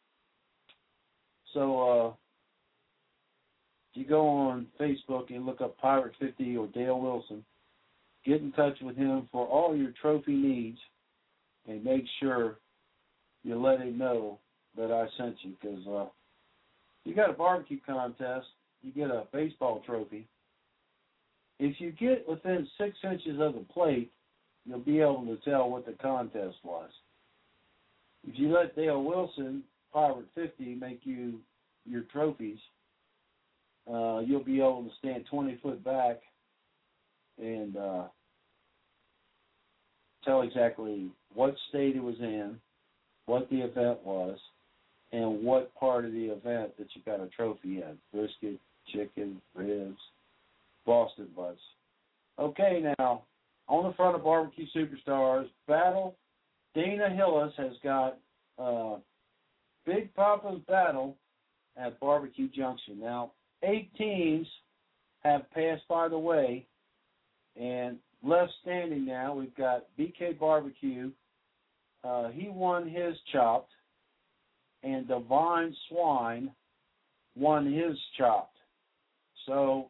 So if you go on Facebook and look up Pirate 50 or Dale Wilson, get in touch with him for all your trophy needs, and make sure you let him know that I sent you, because you got a barbecue contest, you get a baseball trophy. If you get within 6 inches of the plate, you'll be able to tell what the contest was. If you let Dale Wilson, Pirate 50, make you your trophies, you'll be able to stand 20 foot back and tell exactly what state it was in, what the event was, and what part of the event that you got a trophy in. Brisket, chicken, ribs, Boston butts. Okay, now, on the front of Barbecue Superstars, Battle, Dana Hillis has got Big Papa's Battle at Barbecue Junction. Now, 8 teams have passed by the way, and left standing now, we've got BK Barbecue. He won his chopped, and Divine Swine won his chopped. So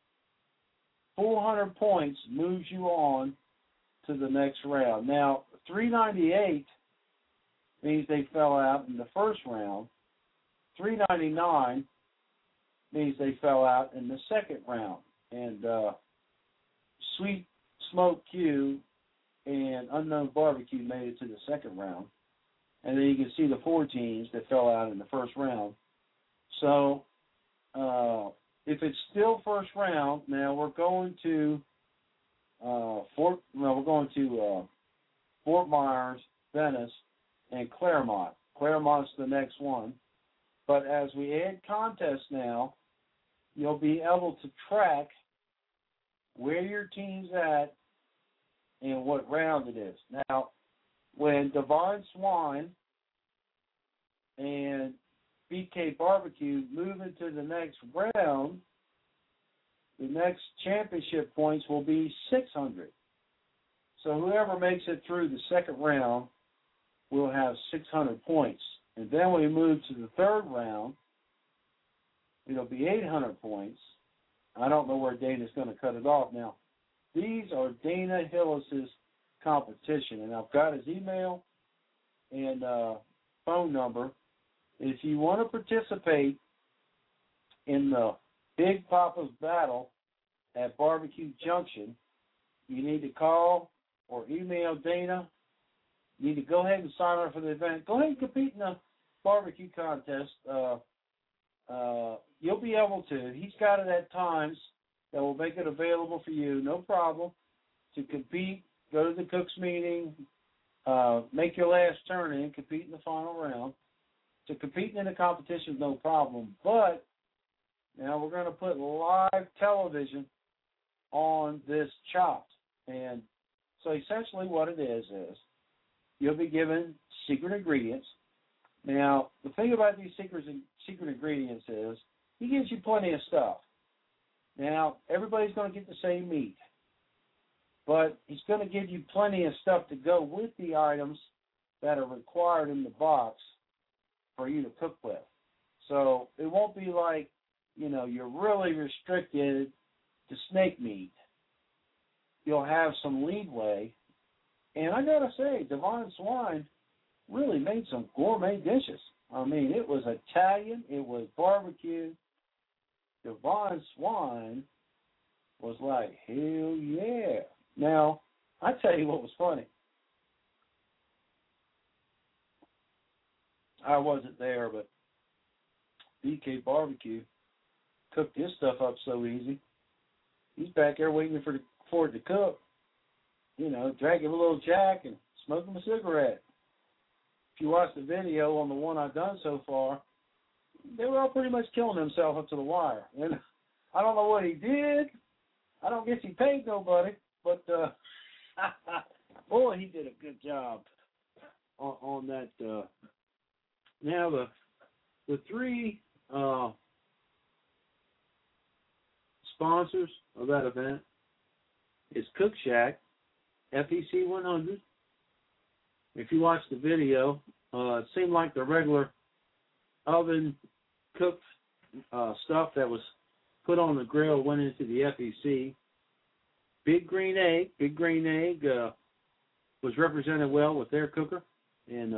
400 points moves you on to the next round. Now, 398 means they fell out in the first round. 399 means they fell out in the second round. And Sweet Smoke Q and Unknown Barbecue made it to the second round. And then you can see the 4 teams that fell out in the first round. So if it's still first round, now we're going to Fort Myers, Venice, and Claremont. Claremont's the next one. But as we add contests now, you'll be able to track where your team's at and what round it is. Now, when Divine Swine and BK Barbecue move into the next round, the next championship points will be 600. So whoever makes it through the second round will have 600 points. And then when we move to the third round, it'll be 800 points. I don't know where Dana's going to cut it off. Now, these are Dana Hillis's competition, and I've got his email and phone number. If you want to participate in the Big Papa's Battle at Barbecue Junction, you need to call or email Dana. You need to go ahead and sign up for the event. Go ahead and compete in the barbecue contest. You'll be able to. He's got it at times that will make it available for you, no problem, to compete, go to the Cook's meeting, make your last turn in, compete in the final round. So competing in the competition is no problem. But now we're going to put live television on this Chopped. And So essentially what it is you'll be given secret ingredients. Now, the thing about these secret ingredients is he gives you plenty of stuff. Now, everybody's going to get the same meat, but he's going to give you plenty of stuff to go with the items that are required in the box for you to cook with. So it won't be like, you're really restricted to snake meat. You'll have some leeway. And I got to say, Devon Swine really made some gourmet dishes. I mean, it was Italian. It was barbecue. Devon Swine was like, hell yeah. Now, I tell you what was funny. I wasn't there, but BK Barbecue cooked his stuff up so easy. He's back there waiting for it to cook. Drinking a little Jack and smoking a cigarette. If you watch the video on the one I've done so far, they were all pretty much killing themselves up to the wire. And I don't know what he did. I don't guess he paid nobody, but boy, he did a good job on that. Now the three sponsors of that event is Cook Shack, FEC 100. If you watch the video, it seemed like the regular oven cooked stuff that was put on the grill went into the FEC. Big Green Egg was represented well with their cooker, and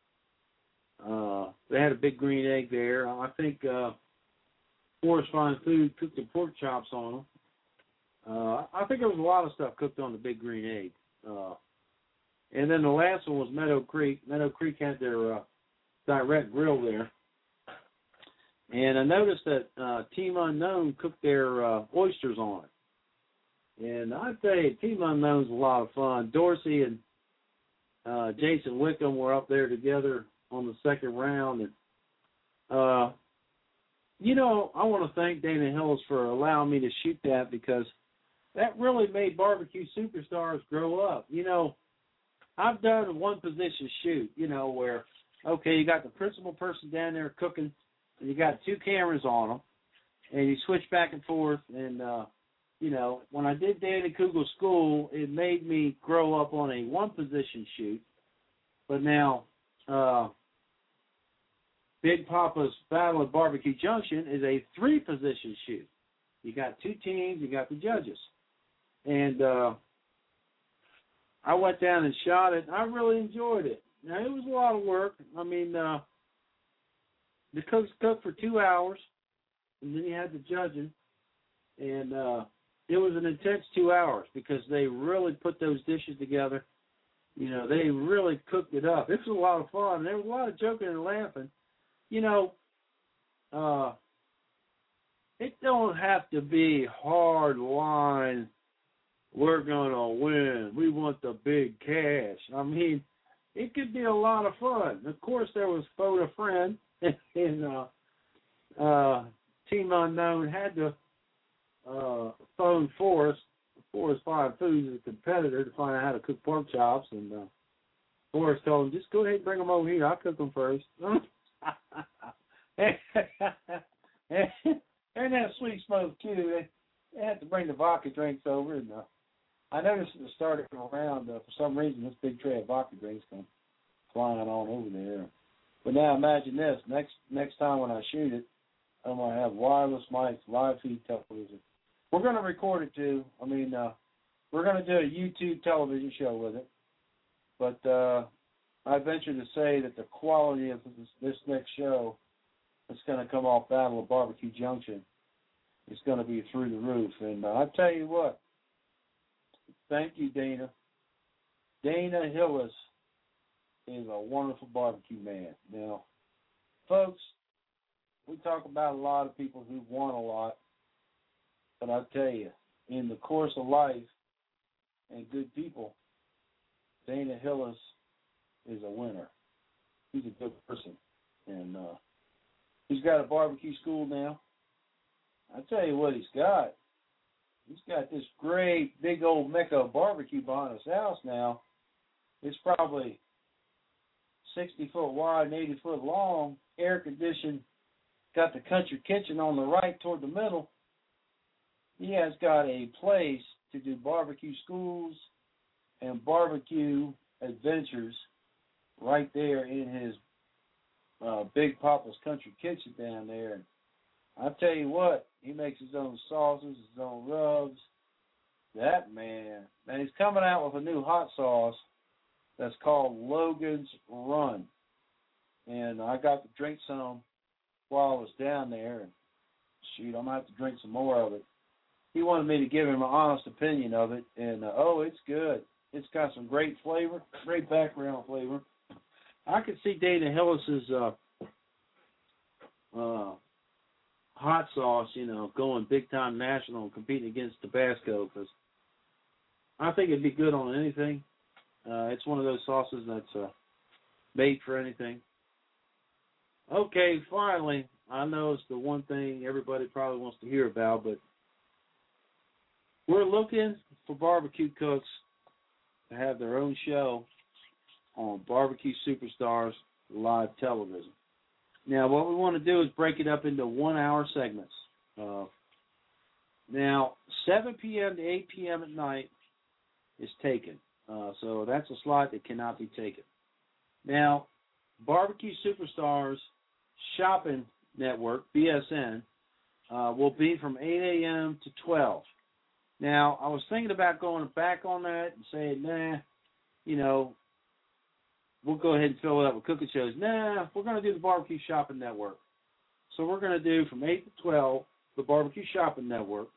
they had a Big Green Egg there. I think Forest Fine Food cooked the pork chops on them. I think there was a lot of stuff cooked on the Big Green Egg. And then the last one was Meadow Creek. Meadow Creek had their direct grill there. And I noticed that Team Unknown cooked their oysters on it. And I tell you, Team Unknown's a lot of fun. Dorsey and Jason Wickham were up there together on the second round. And, I want to thank Dana Hillis for allowing me to shoot that, because that really made Barbecue Superstars grow up. I've done a one-position shoot, where, okay, you got the principal person down there cooking, and you got two cameras on them, and you switch back and forth. And, when I did Danny Kugel's School, it made me grow up on a one-position shoot. But now, Big Papa's Battle at Barbecue Junction is a three-position shoot. You got two teams, you got the judges. And I went down and shot it. I really enjoyed it. Now, it was a lot of work. I mean, the cooks cooked for 2 hours, and then you had the judging. And it was an intense 2 hours, because they really put those dishes together. They really cooked it up. It was a lot of fun. There was a lot of joking and laughing. It don't have to be hard line, we're going to win, we want the big cash. I mean, it could be a lot of fun. Of course, there was Phone a Friend, and Team Unknown had to phone Forrest Fine Foods as a competitor to find out how to cook pork chops, and Forrest told him, just go ahead and bring them over here, I'll cook them first. And that sweet smoke, too. They had to bring the vodka drinks over, and I noticed at the start of the round, for some reason, this big tray of vodka drinks come flying on over there. But now imagine this. Next time when I shoot it, I'm going to have wireless mics, live feed television. We're going to record it, too. I mean, we're going to do a YouTube television show with it. But I venture to say that the quality of this next show that's going to come off Battle of Barbecue Junction is going to be through the roof. And I tell you what, thank you, Dana. Dana Hillis is a wonderful barbecue man. Now, folks, we talk about a lot of people who've won a lot, but I tell you, in the course of life and good people, Dana Hillis is a winner. He's a good person. And he's got a barbecue school now. I tell you what he's got. He's got this great big old Mecca barbecue behind his house now. It's probably 60 foot wide and 80 foot long, air conditioned, got the country kitchen on the right toward the middle. He has got a place to do barbecue schools and barbecue adventures right there in his Big Papa's Country Kitchen down there. And I tell you what, he makes his own sauces, his own rubs. That man, he's coming out with a new hot sauce that's called Logan's Run. And I got to drink some while I was down there. And shoot, I'm going to have to drink some more of it. He wanted me to give him an honest opinion of it. And, it's good. It's got some great flavor, great background flavor. I could see Dana Hillis's hot sauce, going big-time national and competing against Tabasco, because I think it'd be good on anything. It's one of those sauces that's made for anything. Okay, finally, I know it's the one thing everybody probably wants to hear about, but we're looking for barbecue cooks to have their own show on Barbecue Superstars Live Television. Now, what we want to do is break it up into 1 hour segments. Now, 7 p.m. to 8 p.m. at night is taken. So that's a slot that cannot be taken. Now, Barbecue Superstars Shopping Network, BSN, will be from 8 a.m. to 12. Now, I was thinking about going back on that and saying, we'll go ahead and fill it up with cooking shows. Nah, we're going to do the Barbecue Shopping Network. So we're going to do from 8 to 12, the Barbecue Shopping Network.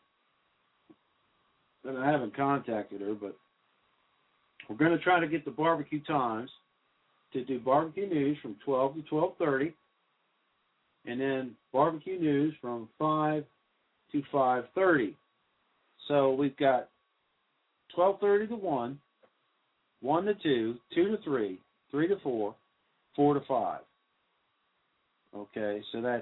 And I haven't contacted her, but we're going to try to get the barbecue times to do barbecue news from 12 to 12:30, and then barbecue news from 5 to 5:30. So we've got 12:30 to 1, 1 to 2, 2 to 3, 3 to 4, 4 to 5. Okay, so that's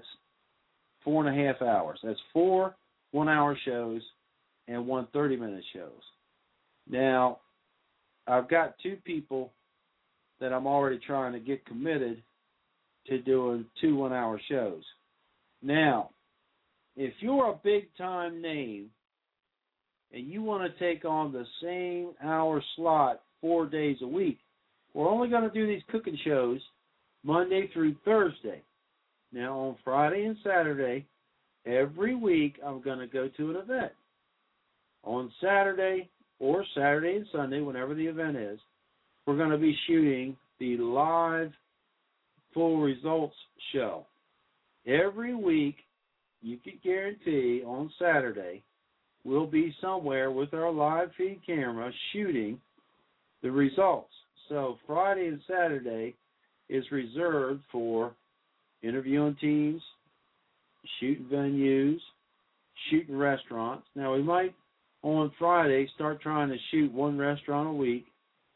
4.5 hours. That's 4 1-hour shows and 1 30-minute shows. Now, I've got 2 people that I'm already trying to get committed to doing 2 1-hour shows. Now, if you're a big-time name and you want to take on the same hour slot 4 days a week, we're only going to do these cooking shows Monday through Thursday. Now, on Friday and Saturday, every week I'm going to go to an event. On Saturday or Saturday and Sunday, whenever the event is, we're going to be shooting the live full results show. Every week, you can guarantee on Saturday, we'll be somewhere with our live feed camera shooting the results. So Friday and Saturday is reserved for interviewing teams, shooting venues, shooting restaurants. Now, we might, on Friday, start trying to shoot 1 restaurant a week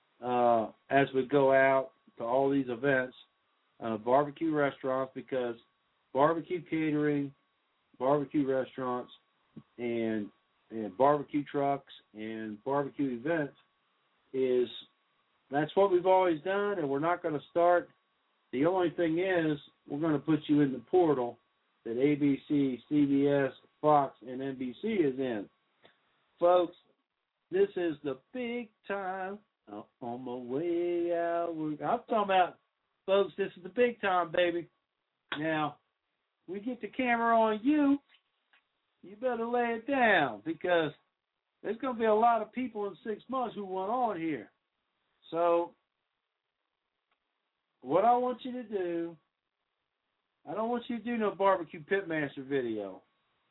as we go out to all these events, barbecue restaurants, because barbecue catering, barbecue restaurants, and barbecue trucks and barbecue events that's what we've always done, and we're not going to start. The only thing is, we're going to put you in the portal that ABC, CBS, Fox, and NBC is in. Folks, this is the big time. On my way out. I'm talking about, folks, this is the big time, baby. Now, we get the camera on you, you better lay it down, because there's going to be a lot of people in 6 months who want on here. So, what I want you to do, I don't want you to do no barbecue pitmaster video.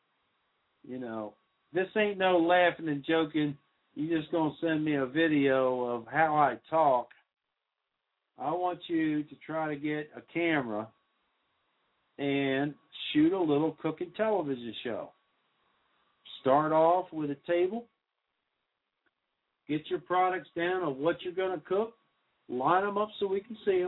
This ain't no laughing and joking. You're just going to send me a video of how I talk. I want you to try to get a camera and shoot a little cooking television show. Start off with a table. Get your products down of what you're going to cook. Line them up so we can see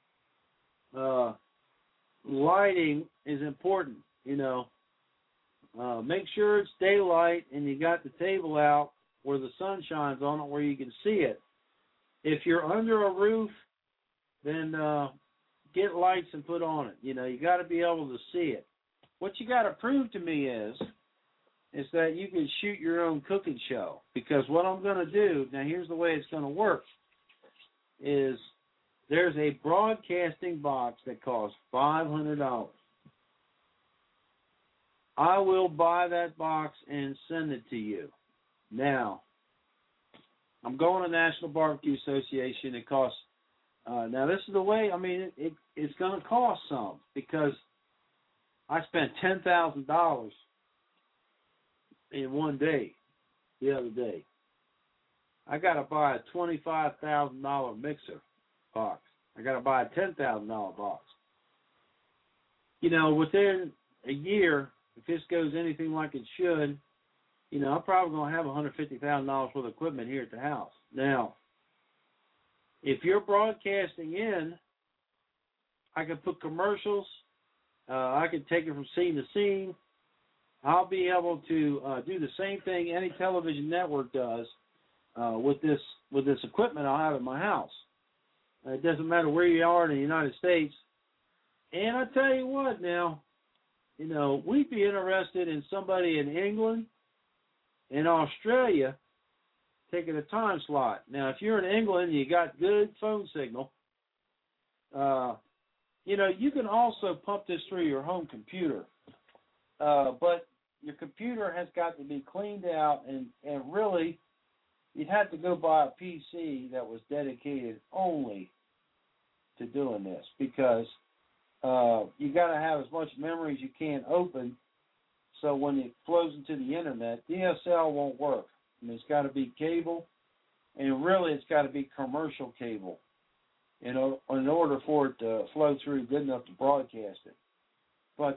them. Lighting is important. Make sure it's daylight and you got the table out where the sun shines on it where you can see it. If you're under a roof, then get lights and put on it. You got to be able to see it. What you got to prove to me is that you can shoot your own cooking show. Because what I'm going to do, now here's the way it's going to work, is there's a broadcasting box that costs $500. I will buy that box and send it to you. Now, I'm going to National Barbecue Association. It costs, now this is the way, it's going to cost some because I spent $10,000 in one day the other day. I got to buy a $25,000 mixer box. I got to buy a $10,000 box. Within a year, if this goes anything like it should, I'm probably going to have $150,000 worth of equipment here at the house. Now, if you're broadcasting in, I can put commercials. I can take it from scene to scene. I'll be able to do the same thing any television network does with this equipment I'll have at my house. It doesn't matter where you are in the United States. And I tell you what now, we'd be interested in somebody in England and Australia taking a time slot. Now, if you're in England and you got good phone signal, you can also pump this through your home computer. But your computer has got to be cleaned out, and really, you'd have to go buy a PC that was dedicated only to doing this because you got to have as much memory as you can open so when it flows into the internet, DSL won't work. It's got to be cable, and really it's got to be commercial cable in order for it to flow through good enough to broadcast it. But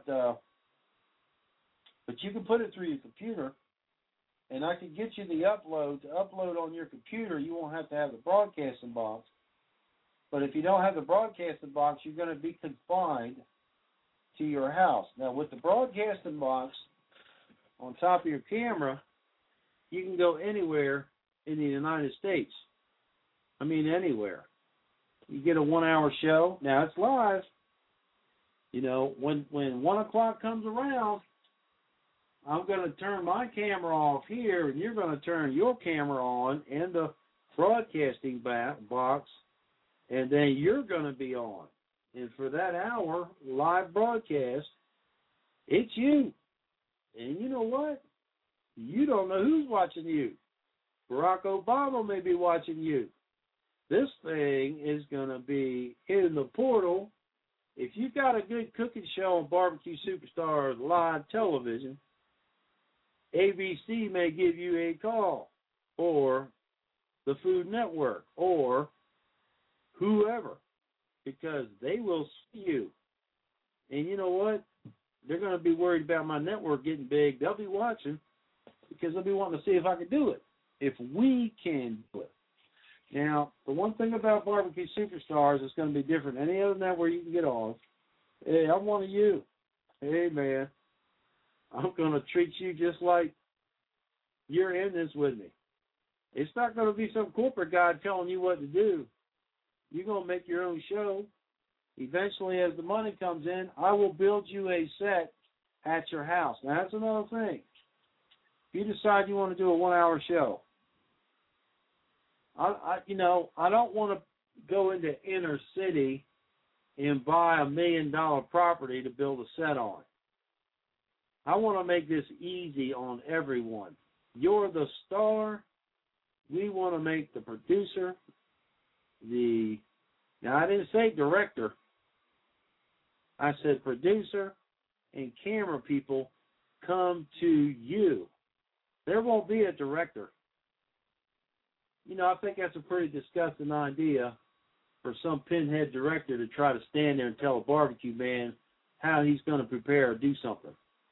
you can put it through your computer, and I can get you the upload. To upload on your computer, you won't have to have the broadcasting box. But if you don't have the broadcasting box, you're going to be confined to your house. Now, with the broadcasting box on top of your camera, you can go anywhere in the United States. Anywhere. You get a 1-hour show. Now, it's live. When 1 o'clock comes around, I'm going to turn my camera off here, and you're going to turn your camera on in the broadcasting box, and then you're going to be on. And for that hour live broadcast, it's you. And you know what? You don't know who's watching you. Barack Obama may be watching you. This thing is going to be in the portal. If you've got a good cooking show on Barbecue Superstars live television, ABC may give you a call, or the Food Network, or whoever, because they will see you. And you know what? They're going to be worried about my network getting big. They'll be watching because they'll be wanting to see if I can do it, if we can do it. Now, the one thing about Barbecue Superstars is going to be different than any other network you can get on. Hey, I'm one of you. Hey, man, I'm going to treat you just like you're in this with me. It's not going to be some corporate guy telling you what to do. You're going to make your own show. Eventually, as the money comes in, I will build you a set at your house. Now, that's another thing. If you decide you want to do a 1-hour show, I don't want to go into inner city and buy $1 million property to build a set on. I want to make this easy on everyone. You're the star. We want to make the producer, now I didn't say director. I said producer and camera people come to you. There won't be a director. I think that's a pretty disgusting idea for some pinhead director to try to stand there and tell a barbecue man how he's going to prepare or do something.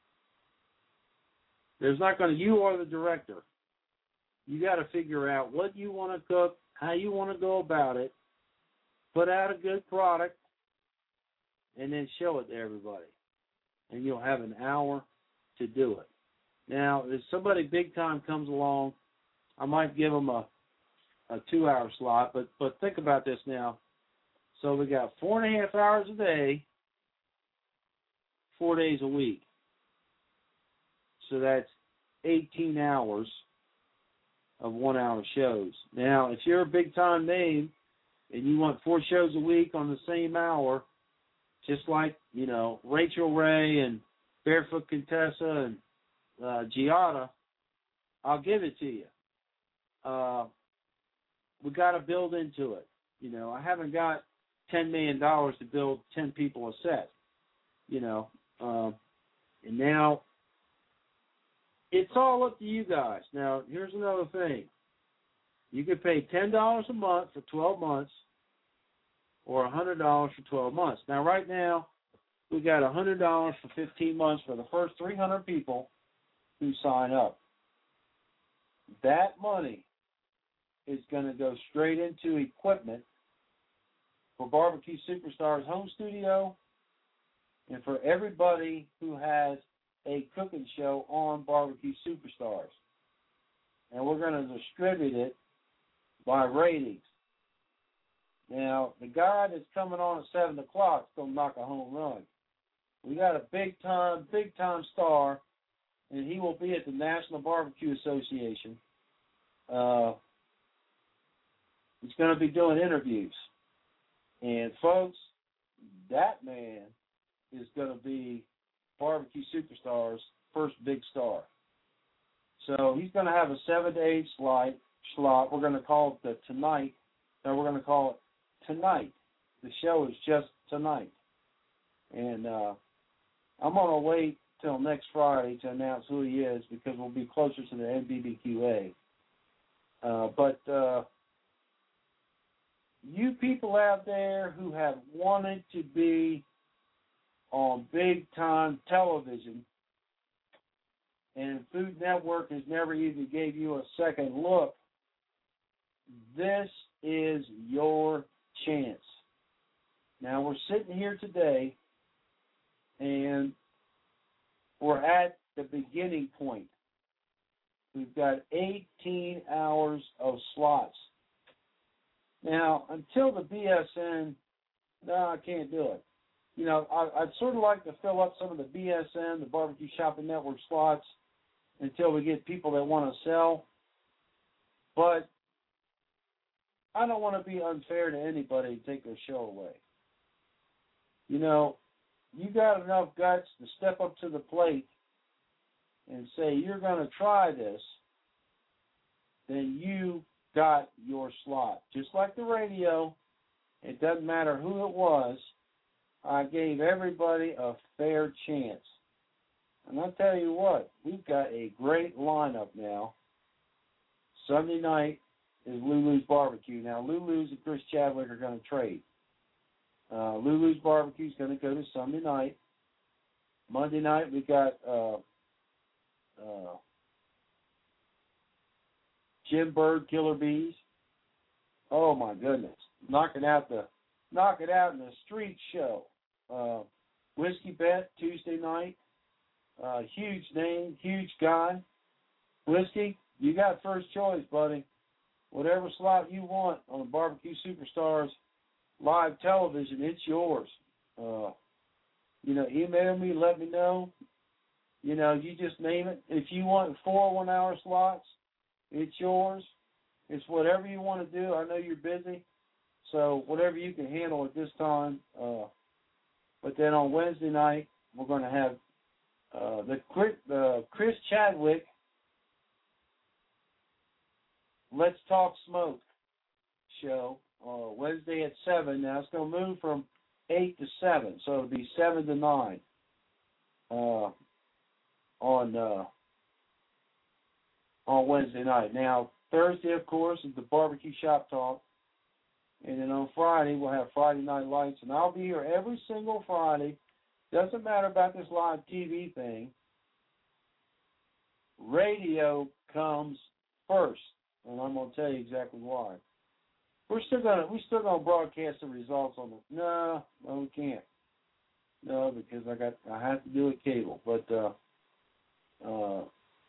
You are the director. You got to figure out what you want to cook, how you want to go about it, put out a good product, and then show it to everybody. And you'll have an hour to do it. Now, if somebody big time comes along, I might give them a 2-hour slot. But think about this now. So we got 4.5 hours a day, 4 days a week. So that's 18 hours of 1-hour shows. Now, if you're a big time name and you want 4 shows a week on the same hour, just like, Rachel Ray and Barefoot Contessa and Giada, I'll give it to you. We got to build into it. I haven't got $10 million to build 10 people a set. And now it's all up to you guys. Now, here's another thing. You can pay $10 a month for 12 months or $100 for 12 months. Now, right now, we got $100 for 15 months for the first 300 people who sign up. That money is going to go straight into equipment for Barbecue Superstars home studio and for everybody who has a cooking show on Barbecue Superstars. And we're going to distribute it by ratings. Now, the guy that's coming on at 7 o'clock is going to knock a home run. We got a big time star, and he will be at the National Barbecue Association. He's going to be doing interviews. And, folks, that man is going to be Barbecue Superstars' first big star. So he's going to have a 7 to 8 slot. We're going to call it Tonight. No, we're going to call it Tonight. The show is just tonight. And I'm going to wait till next Friday to announce who he is because we'll be closer to the NBBQA. But you people out there who have wanted to be on big-time television and Food Network has never even gave you a second look, this is your chance. Now, we're sitting here today, and we're at the beginning point. We've got 18 hours of slots. Now, until the BSN, no, I can't do it. I'd sort of like to fill up some of the BSN, the Barbecue Shopping Network slots, until we get people that want to sell. But I don't want to be unfair to anybody and take their show away. You got enough guts to step up to the plate and say you're going to try this, then you got your slot. Just like the radio, it doesn't matter who it was, I gave everybody a fair chance. And I'll tell you what, we've got a great lineup now. Sunday night is Lulu's Barbecue. Now, Lulu's and Chris Chadwick are going to trade. Lulu's Barbecue is going to go to Sunday night. Monday night, we got Jim Bird, Killer Bees. Oh my goodness, knock it out in the street show. Whiskey Bet Tuesday night. Huge name, huge guy. Whiskey, you got first choice, buddy. Whatever slot you want on Barbecue Superstars live television, it's yours. Email me, let me know. You just name it. If you want 4 1-hour slots, it's yours. It's whatever you want to do. I know you're busy, so whatever you can handle at this time. But then on Wednesday night, we're going to have the Chris Chadwick Let's Talk Smoke show Wednesday at 7. Now it's going to move from 8 to 7, so it'll be 7 to 9 on Wednesday night. Now Thursday, of course, is the Barbecue Shop Talk, and then on Friday we'll have Friday Night Lights, and I'll be here every single Friday. Doesn't matter about this live TV thing. Radio comes first, and I'm going to tell you exactly why. We're still gonna broadcast the results on the. No, we can't. No, because I have to do it cable. But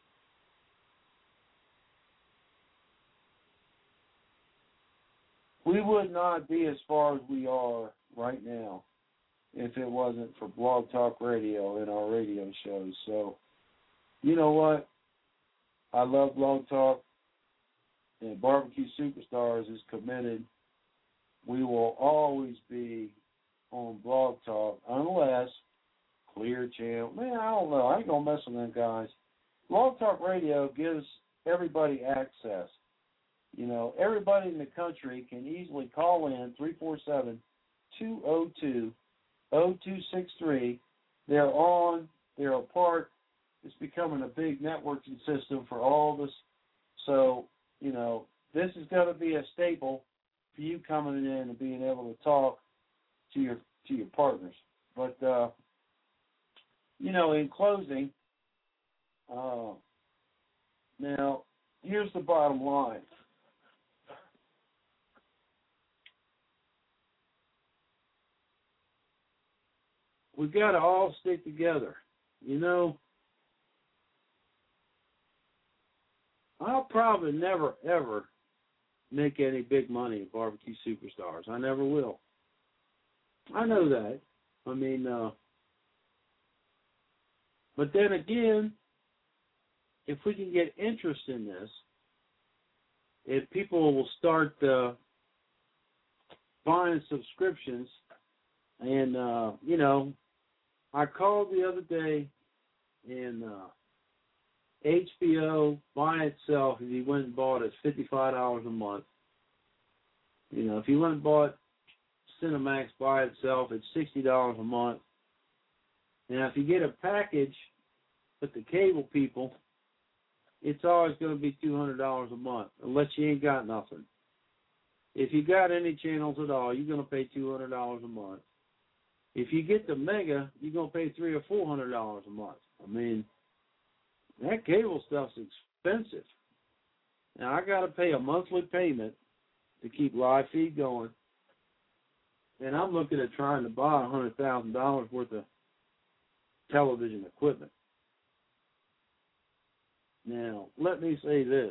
we would not be as far as we are right now if it wasn't for Blog Talk Radio and our radio shows. So, you know what? I love Blog Talk, and Barbecue Superstars is committed. We will always be on Blog Talk unless Clear Channel. Man, I don't know. I ain't going to mess with them guys. Blog Talk Radio gives everybody access. You know, everybody in the country can easily call in 347-202-0263. They're on. They're a part. It's becoming a big networking system for all of us. So, you know, this is going to be a staple for you coming in and being able to talk to your partners. But, you know, in closing, now, here's the bottom line. We've got to all stick together. You know, I'll probably never, ever make any big money at Barbecue Superstars. I never will. I know that. I mean, but then again, if we can get interest in this, if people will start buying subscriptions, and, you know, I called the other day, and HBO by itself, if you went and bought it, it's $55 a month. You know, if you went and bought Cinemax by itself, it's $60 a month. Now, if you get a package with the cable people, it's always going to be $200 a month, unless you ain't got nothing. If you got any channels at all, you're going to pay $200 a month. If you get the Mega, you're going to pay $300 or $400 a month. I mean, that cable stuff's expensive. Now, I got to pay a monthly payment to keep live feed going, and I'm looking at trying to buy $100,000 worth of television equipment. Now, let me say this.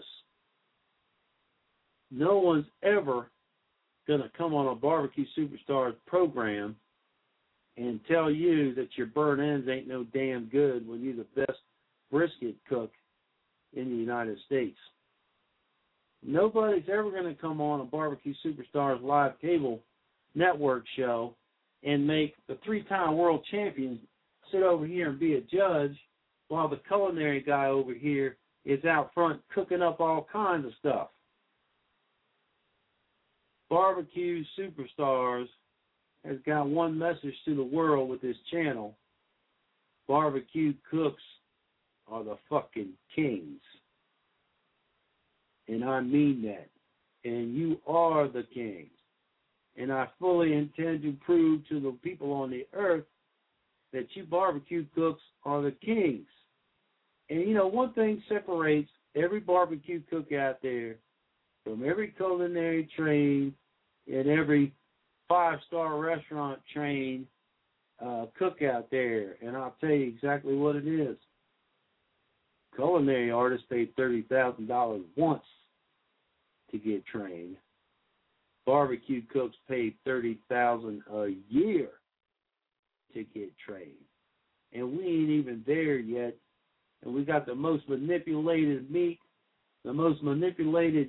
No one's ever going to come on a Barbecue Superstars program and tell you that your burnt ends ain't no damn good when you're the best brisket cook in the United States. Nobody's ever going to come on a Barbecue Superstars live cable network show and make the 3-time world champion sit over here and be a judge while the culinary guy over here is out front cooking up all kinds of stuff. Barbecue Superstars has got one message to the world with this channel. Barbecue cooks are the fucking kings. And I mean that. And you are the kings. And I fully intend to prove to the people on the earth that you barbecue cooks are the kings. And, you know, one thing separates every barbecue cook out there from every culinary trained and every 5-star restaurant trained cook out there, and I'll tell you exactly what it is. Culinary artists paid $30,000 once to get trained. Barbecue cooks paid $30,000 a year to get trained, and we ain't even there yet. And we got the most manipulated meat, the most manipulated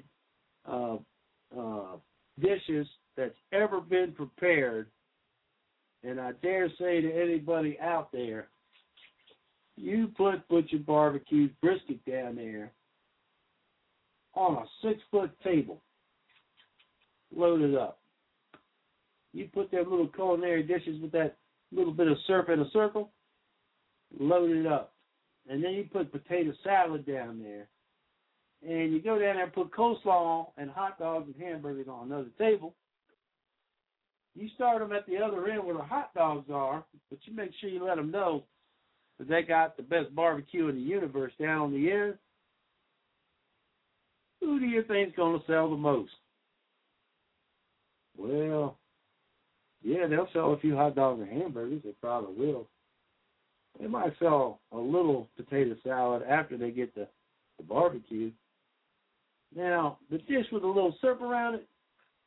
dishes that's ever been prepared. And I dare say to anybody out there, you put Butcher Barbecue's brisket down there on a 6-foot table, loaded up. You put them little culinary dishes with that little bit of syrup in a circle, loaded up. And then you put potato salad down there. And you go down there and put coleslaw and hot dogs and hamburgers on another table. You start them at the other end where the hot dogs are, but you make sure you let them know that they got the best barbecue in the universe down on the end. Who do you think is going to sell the most? Well, yeah, they'll sell a few hot dogs and hamburgers. They probably will. They might sell a little potato salad after they get the barbecue. Now, the dish with a little syrup around it,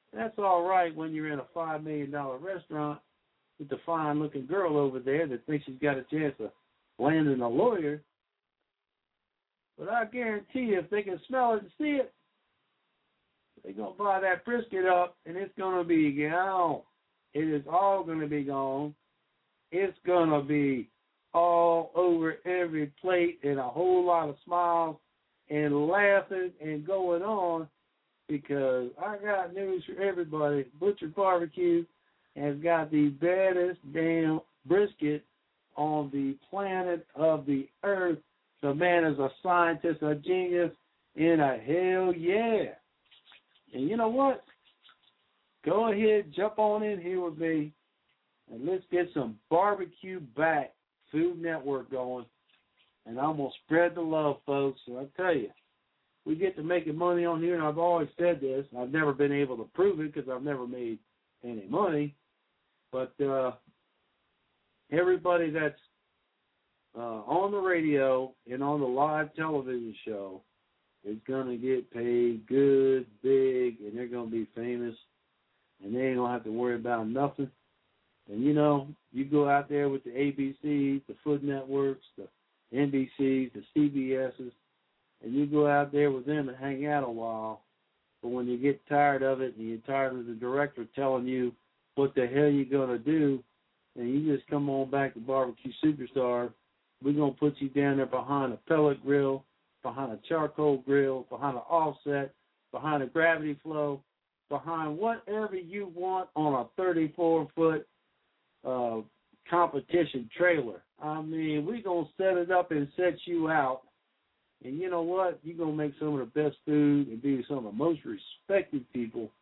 That's all right when you're in a $5 million restaurant with the fine-looking girl over there that thinks she's got a chance of landing a lawyer. But I guarantee you, if they can smell it and see it, they're going to buy that brisket up, and it's going to be gone. It is all going to be gone. It's going to be all over every plate and a whole lot of smiles and laughing and going on, because I got news for everybody. Butcher Barbecue has got the baddest damn brisket on the planet of the earth. The man is a scientist, a genius, and a hell yeah. And you know what? Go ahead, jump on in here with me, and let's get some Barbecue Back Food Network going. And I'm going to spread the love, folks. And I tell you, we get to making money on here, and I've always said this. I've never been able to prove it because I've never made any money. But everybody that's on the radio and on the live television show is going to get paid good, big, and they're going to be famous, and they ain't going to have to worry about nothing. And, you know, you go out there with the ABCs, the Food Networks, the NBCs, the CBSs, and you go out there with them and hang out a while. But when you get tired of it and you're tired of the director telling you what the hell you're going to do, and you just come on back to Barbecue Superstar, we're going to put you down there behind a pellet grill, behind a charcoal grill, behind an offset, behind a gravity flow, behind whatever you want on a 34-foot competition trailer. I mean, we're going to set it up and set you out. And you know what? You're going to make some of the best food and be some of the most respected people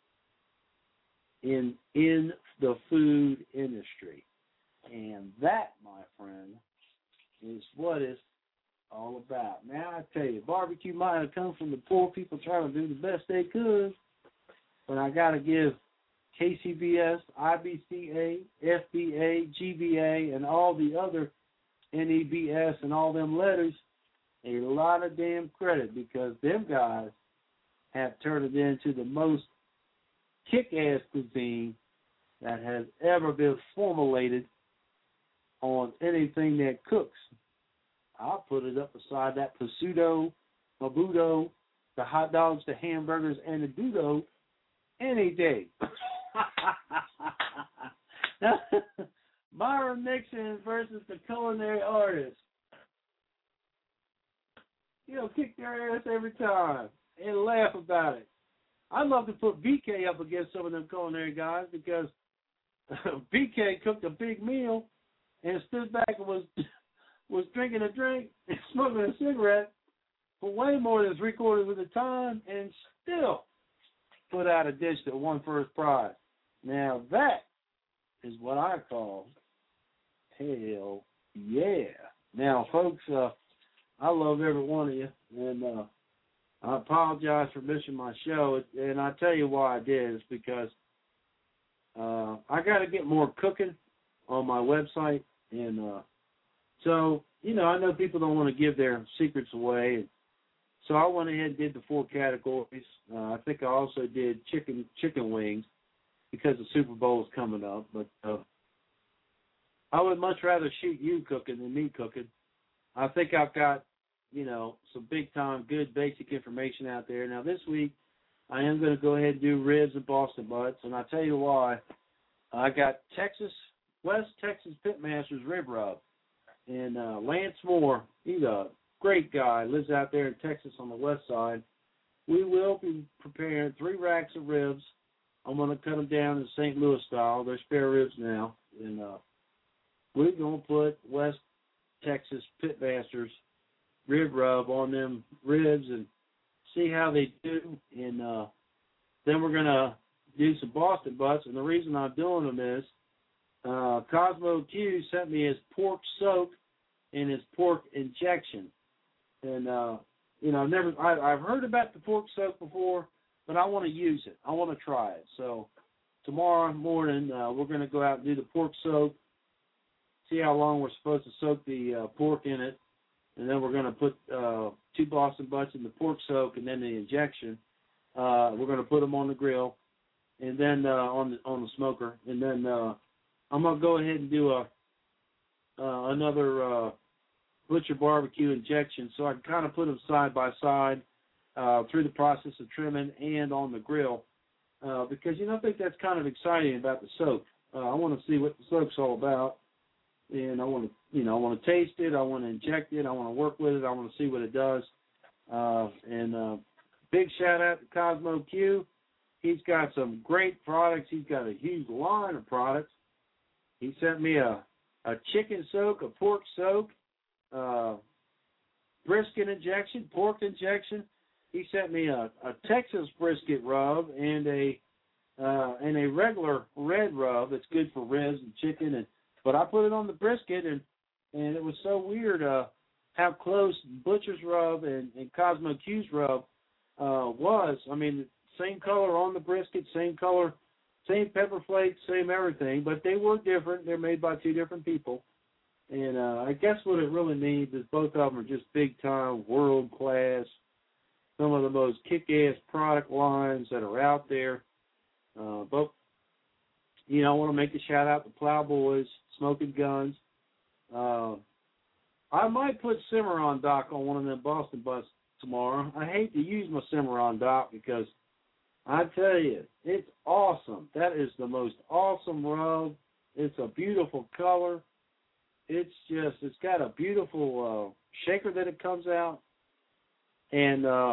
in the food industry. And that, my friend, is what it's all about. Now, I tell you, barbecue might have come from the poor people trying to do the best they could, but I got to give KCBS, IBCA, FBA, GBA, and all the other NEBS and all them letters a lot of damn credit, because them guys have turned it into the most kick-ass cuisine that has ever been formulated on anything that cooks. I'll put it up beside that prosciutto, mabudo, the hot dogs, the hamburgers, and the Dudo any day. Myron Nixon versus the culinary artist. Kick their ass every time and laugh about it. I'd love to put BK up against some of them culinary guys, because BK cooked a big meal and stood back and was drinking a drink and smoking a cigarette for way more than 3/4 of the time, and still put out a dish that won first prize. Now that is what I call hell yeah. Now, folks, I love every one of you, and I apologize for missing my show, and I tell you why I did. It's because I got to get more cooking on my website, and so, I know people don't want to give their secrets away, and so I went ahead and did the 4 categories. I think I also did chicken wings, because the Super Bowl is coming up, but I would much rather shoot you cooking than me cooking. I think I've got, some big-time, good, basic information out there. Now, this week, I am going to go ahead and do ribs and Boston butts, and I'll tell you why. I got West Texas Pitmasters rib rub, and Lance Moore, he's a great guy, lives out there in Texas on the west side. We will be preparing 3 racks of ribs. I'm going to cut them down in St. Louis style. They're spare ribs now, and we're going to put West Texas Pitmasters rib rub on them ribs and see how they do. And then we're going to do some Boston butts. And the reason I'm doing them is Cosmo Q sent me his pork soak and his pork injection. And, I've heard about the pork soak before, but I want to use it. I want to try it. So tomorrow morning, we're going to go out and do the pork soak, see how long we're supposed to soak the pork in it, and then we're going to put 2 Boston butts in the pork soak and then the injection. We're going to put them on the grill, and then on the smoker, and then I'm gonna go ahead and do another Butcher Barbecue injection, so I can kind of put them side by side through the process of trimming and on the grill, because I think that's kind of exciting about the soak. I want to see what the soak's all about, and I want to taste it. I want to inject it. I want to work with it. I want to see what it does. And big shout out to Cosmo Q. He's got some great products. He's got a huge line of products. He sent me a chicken soak, a pork soak, brisket injection, pork injection. He sent me a Texas brisket rub and a regular red rub that's good for ribs and chicken. But I put it on the brisket, and it was so weird how close Butcher's rub and Cosmo Q's rub was. I mean, same color on the brisket, same color, same pepper flakes, same everything, but they were different. They're made by two different people. And I guess what it really means is both of them are just big-time, world-class, some of the most kick-ass product lines that are out there. But, I want to make a shout-out to Plowboys, Smoking Guns. I might put Cimarron Doc on one of them Boston Butts tomorrow. I hate to use my Cimarron Doc because I tell you, it's awesome. That is the most awesome rub. It's a beautiful color. It's got a beautiful shaker that it comes out. And I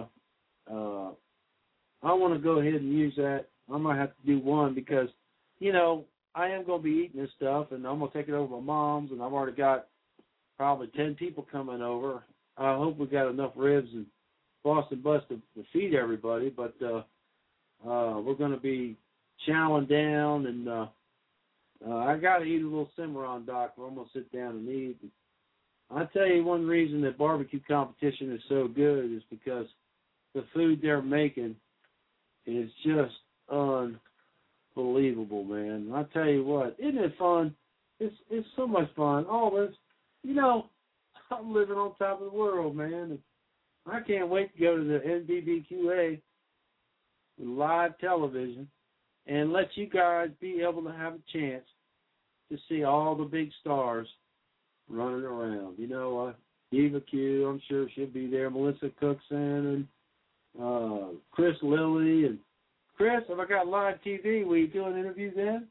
want to go ahead and use that. I might have to do one because, I am going to be eating this stuff, and I'm going to take it over to my mom's, and I've already got probably 10 people coming over. I hope we got enough ribs and Boston Butts to feed everybody, but we're going to be chowing down, and I got to eat a little Cimarron Doc, or I'm going to sit down and eat. I tell you, one reason that barbecue competition is so good is because the food they're making is just unbelievable, man. I tell you what, isn't it fun? It's so much fun. All this, I'm living on top of the world, man. And I can't wait to go to the NBBQA live television and let you guys be able to have a chance to see all the big stars running around. Eva Q, I'm sure she'll be there. Melissa Cookson and Chris Lilly. And Chris, if I got live TV, will you do an interview then?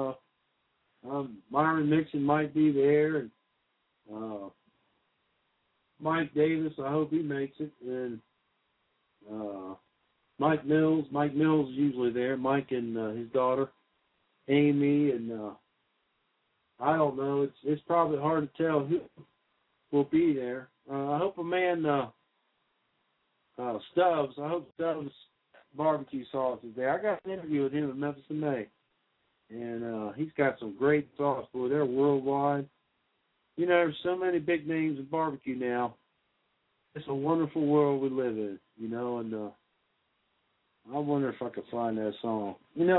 Myron Mixon might be there. And Mike Davis, I hope he makes it. And Mike Mills is usually there. Mike and his daughter, Amy, and I don't know. It's probably hard to tell who will be there. I hope a man, Stubbs. I hope Stubbs barbecue sauce is there. I got an interview with him in Memphis in May, and he's got some great sauce. Boy, they're worldwide. There's so many big names in barbecue now. It's a wonderful world we live in, and I wonder if I could find that song.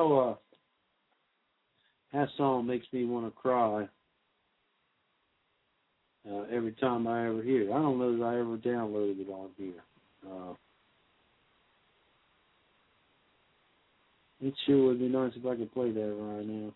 That song makes me want to cry every time I ever hear it. I don't know that I ever downloaded it on here. It sure would be nice if I could play that right now.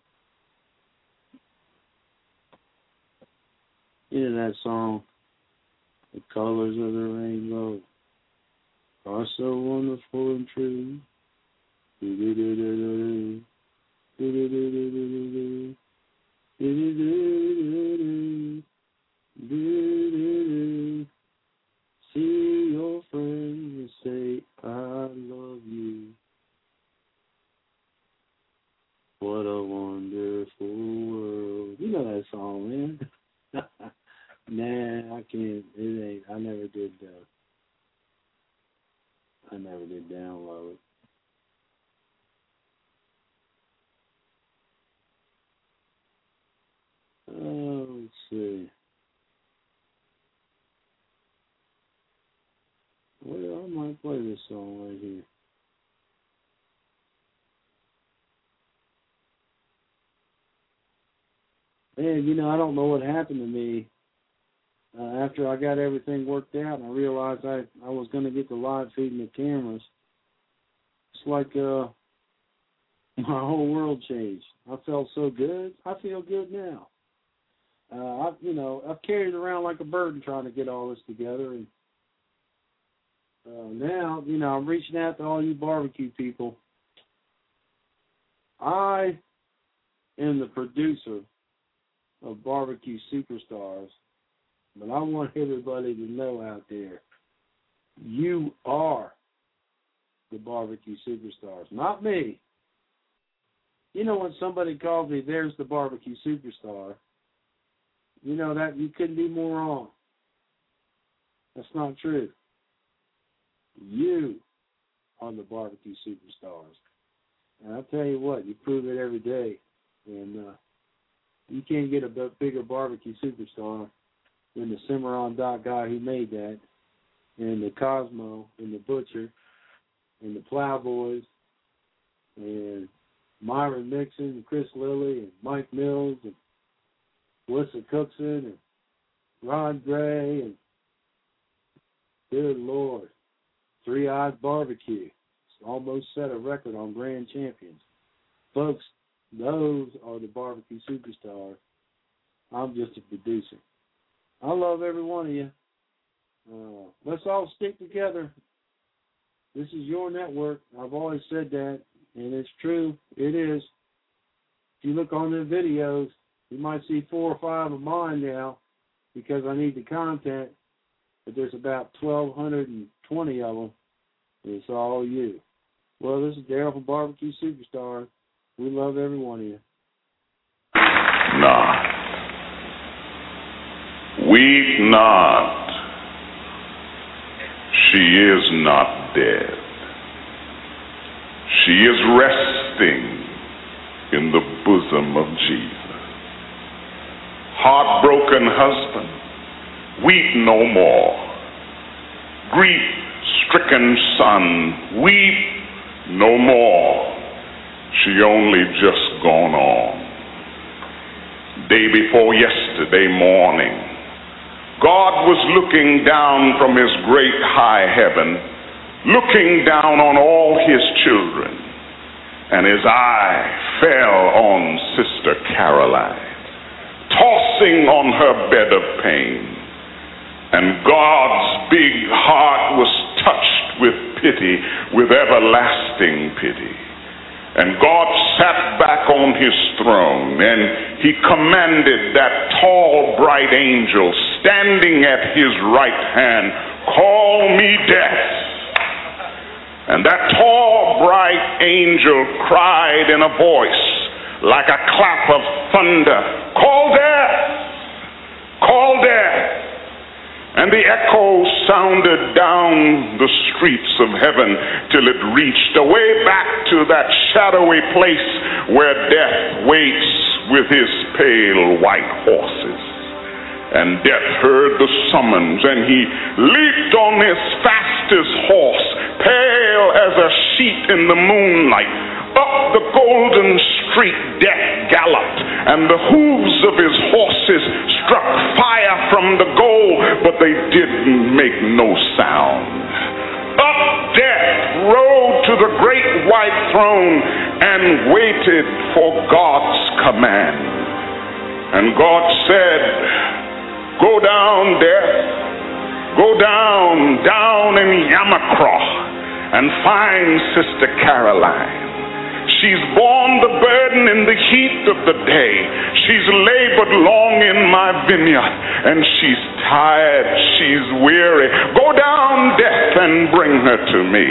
That song, The Colors of the Rainbow are so wonderful and true. Do-do-do-do-do-do. Do-do-do-do-do-do. Do-do-do-do-do-do. Do-do-do. See your friends and say, I love you. What a wonderful world. You know that song, man. Nah, I can't. It ain't. I never did download. Let's see. Well, I might play this song right here. And, I don't know what happened to me after I got everything worked out and I realized I was going to get the live feeding the cameras. It's like my whole world changed. I felt so good. I feel good now. I've carried it around like a burden trying to get all this together, and now, I'm reaching out to all you barbecue people. I am the producer of Barbecue Superstars, but I want everybody to know out there, you are the Barbecue Superstars, not me. When somebody calls me, there's the Barbecue Superstar, that you couldn't be more wrong. That's not true. You are the Barbecue Superstars. And I'll tell you what, you prove it every day. And you can't get a bigger barbecue superstar than the Cimarron Doc guy who made that, and the Cosmo, and the Butcher, and the Plowboys, and Myron Mixon, and Chris Lilly, and Mike Mills, and Melissa Cookson, and Ron Gray, and good Lord, Three Eyes Barbecue. It's almost set a record on Grand Champions. Folks, those are the barbecue superstars. I'm just a producer. I love every one of you. Let's all stick together. This is your network. I've always said that, and it's true. It is. If you look on the videos, you might see 4 or 5 of mine now because I need the content, but there's about 1,220 of them. It's all you. Well, this is Daryl from Barbecue Superstars. We love every one of you. Not. Weep not. She is not dead. She is resting in the bosom of Jesus. Heartbroken husband, weep no more. Grief-stricken son, weep no more. She only just gone on. Day before yesterday morning, God was looking down from his great high heaven, looking down on all his children, and his eye fell on Sister Caroline, tossing on her bed of pain. And God's big heart was touched with pity, with everlasting pity. And God sat back on his throne, and he commanded that tall, bright angel standing at his right hand, call me death. And that tall, bright angel cried in a voice like a clap of thunder, call death, call death. And the echo sounded down the streets of heaven till it reached away back to that shadowy place where death waits with his pale white horses. And death heard the summons, and he leaped on his fastest horse, pale as a sheet in the moonlight. Up the golden street death galloped, and the hooves of his horses struck fire from the goal, but they didn't make no sound. Up death rode to the great white throne and waited for God's command. And God said, go down, death, go down, down in Yamacraw, and find Sister Caroline. She's borne the burden in the heat of the day. She's labored long in my vineyard, and she's tired, she's weary. Go down, death, and bring her to me.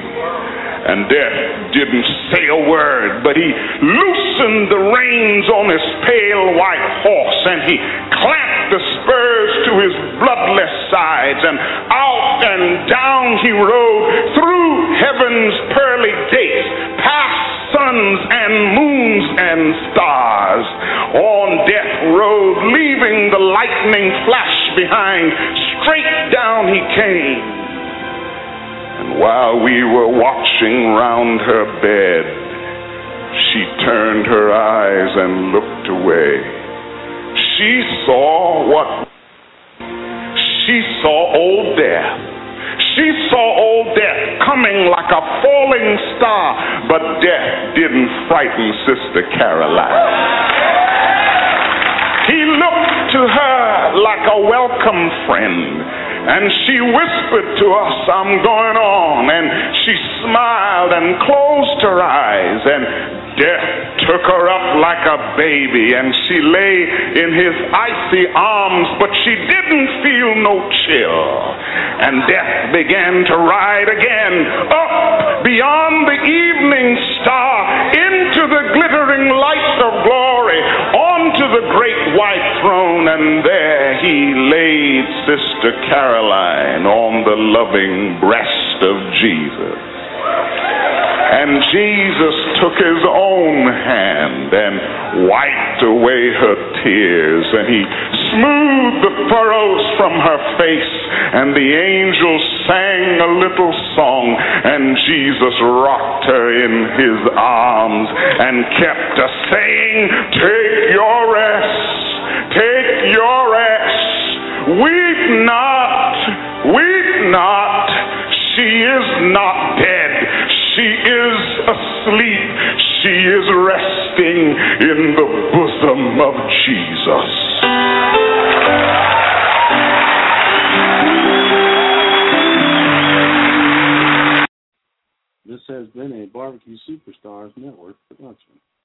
And death didn't say a word, but he loosened the reins on his pale white horse, and he clamped the spurs to his bloodless sides, and out and down he rode through heaven's pearly gates, past suns and moons and stars. On death road, leaving the lightning flash behind, straight down he came. And while we were watching round her bed, she turned her eyes and looked away. She saw what? She saw old death. She saw old death come coming like a falling star, but death didn't frighten Sister Caroline. He looked to her like a welcome friend, and she whispered to us, "I'm going on," and she smiled and closed her eyes, and death took her up like a baby, and she lay in his icy arms, but she didn't feel no chill. And death began to ride again up beyond the evening star into the glittering light of glory, onto the great white throne, and there he laid Sister Caroline on the loving breast of Jesus. And Jesus took his own hand and wiped away her tears, and he smoothed the furrows from her face, and the angels sang a little song, and Jesus rocked her in his arms and kept us saying, "Take your rest, take your rest, weep not, weep not, she is not dead. She is asleep. She is resting in the bosom of Jesus." This has been a Barbecue Superstars Network production.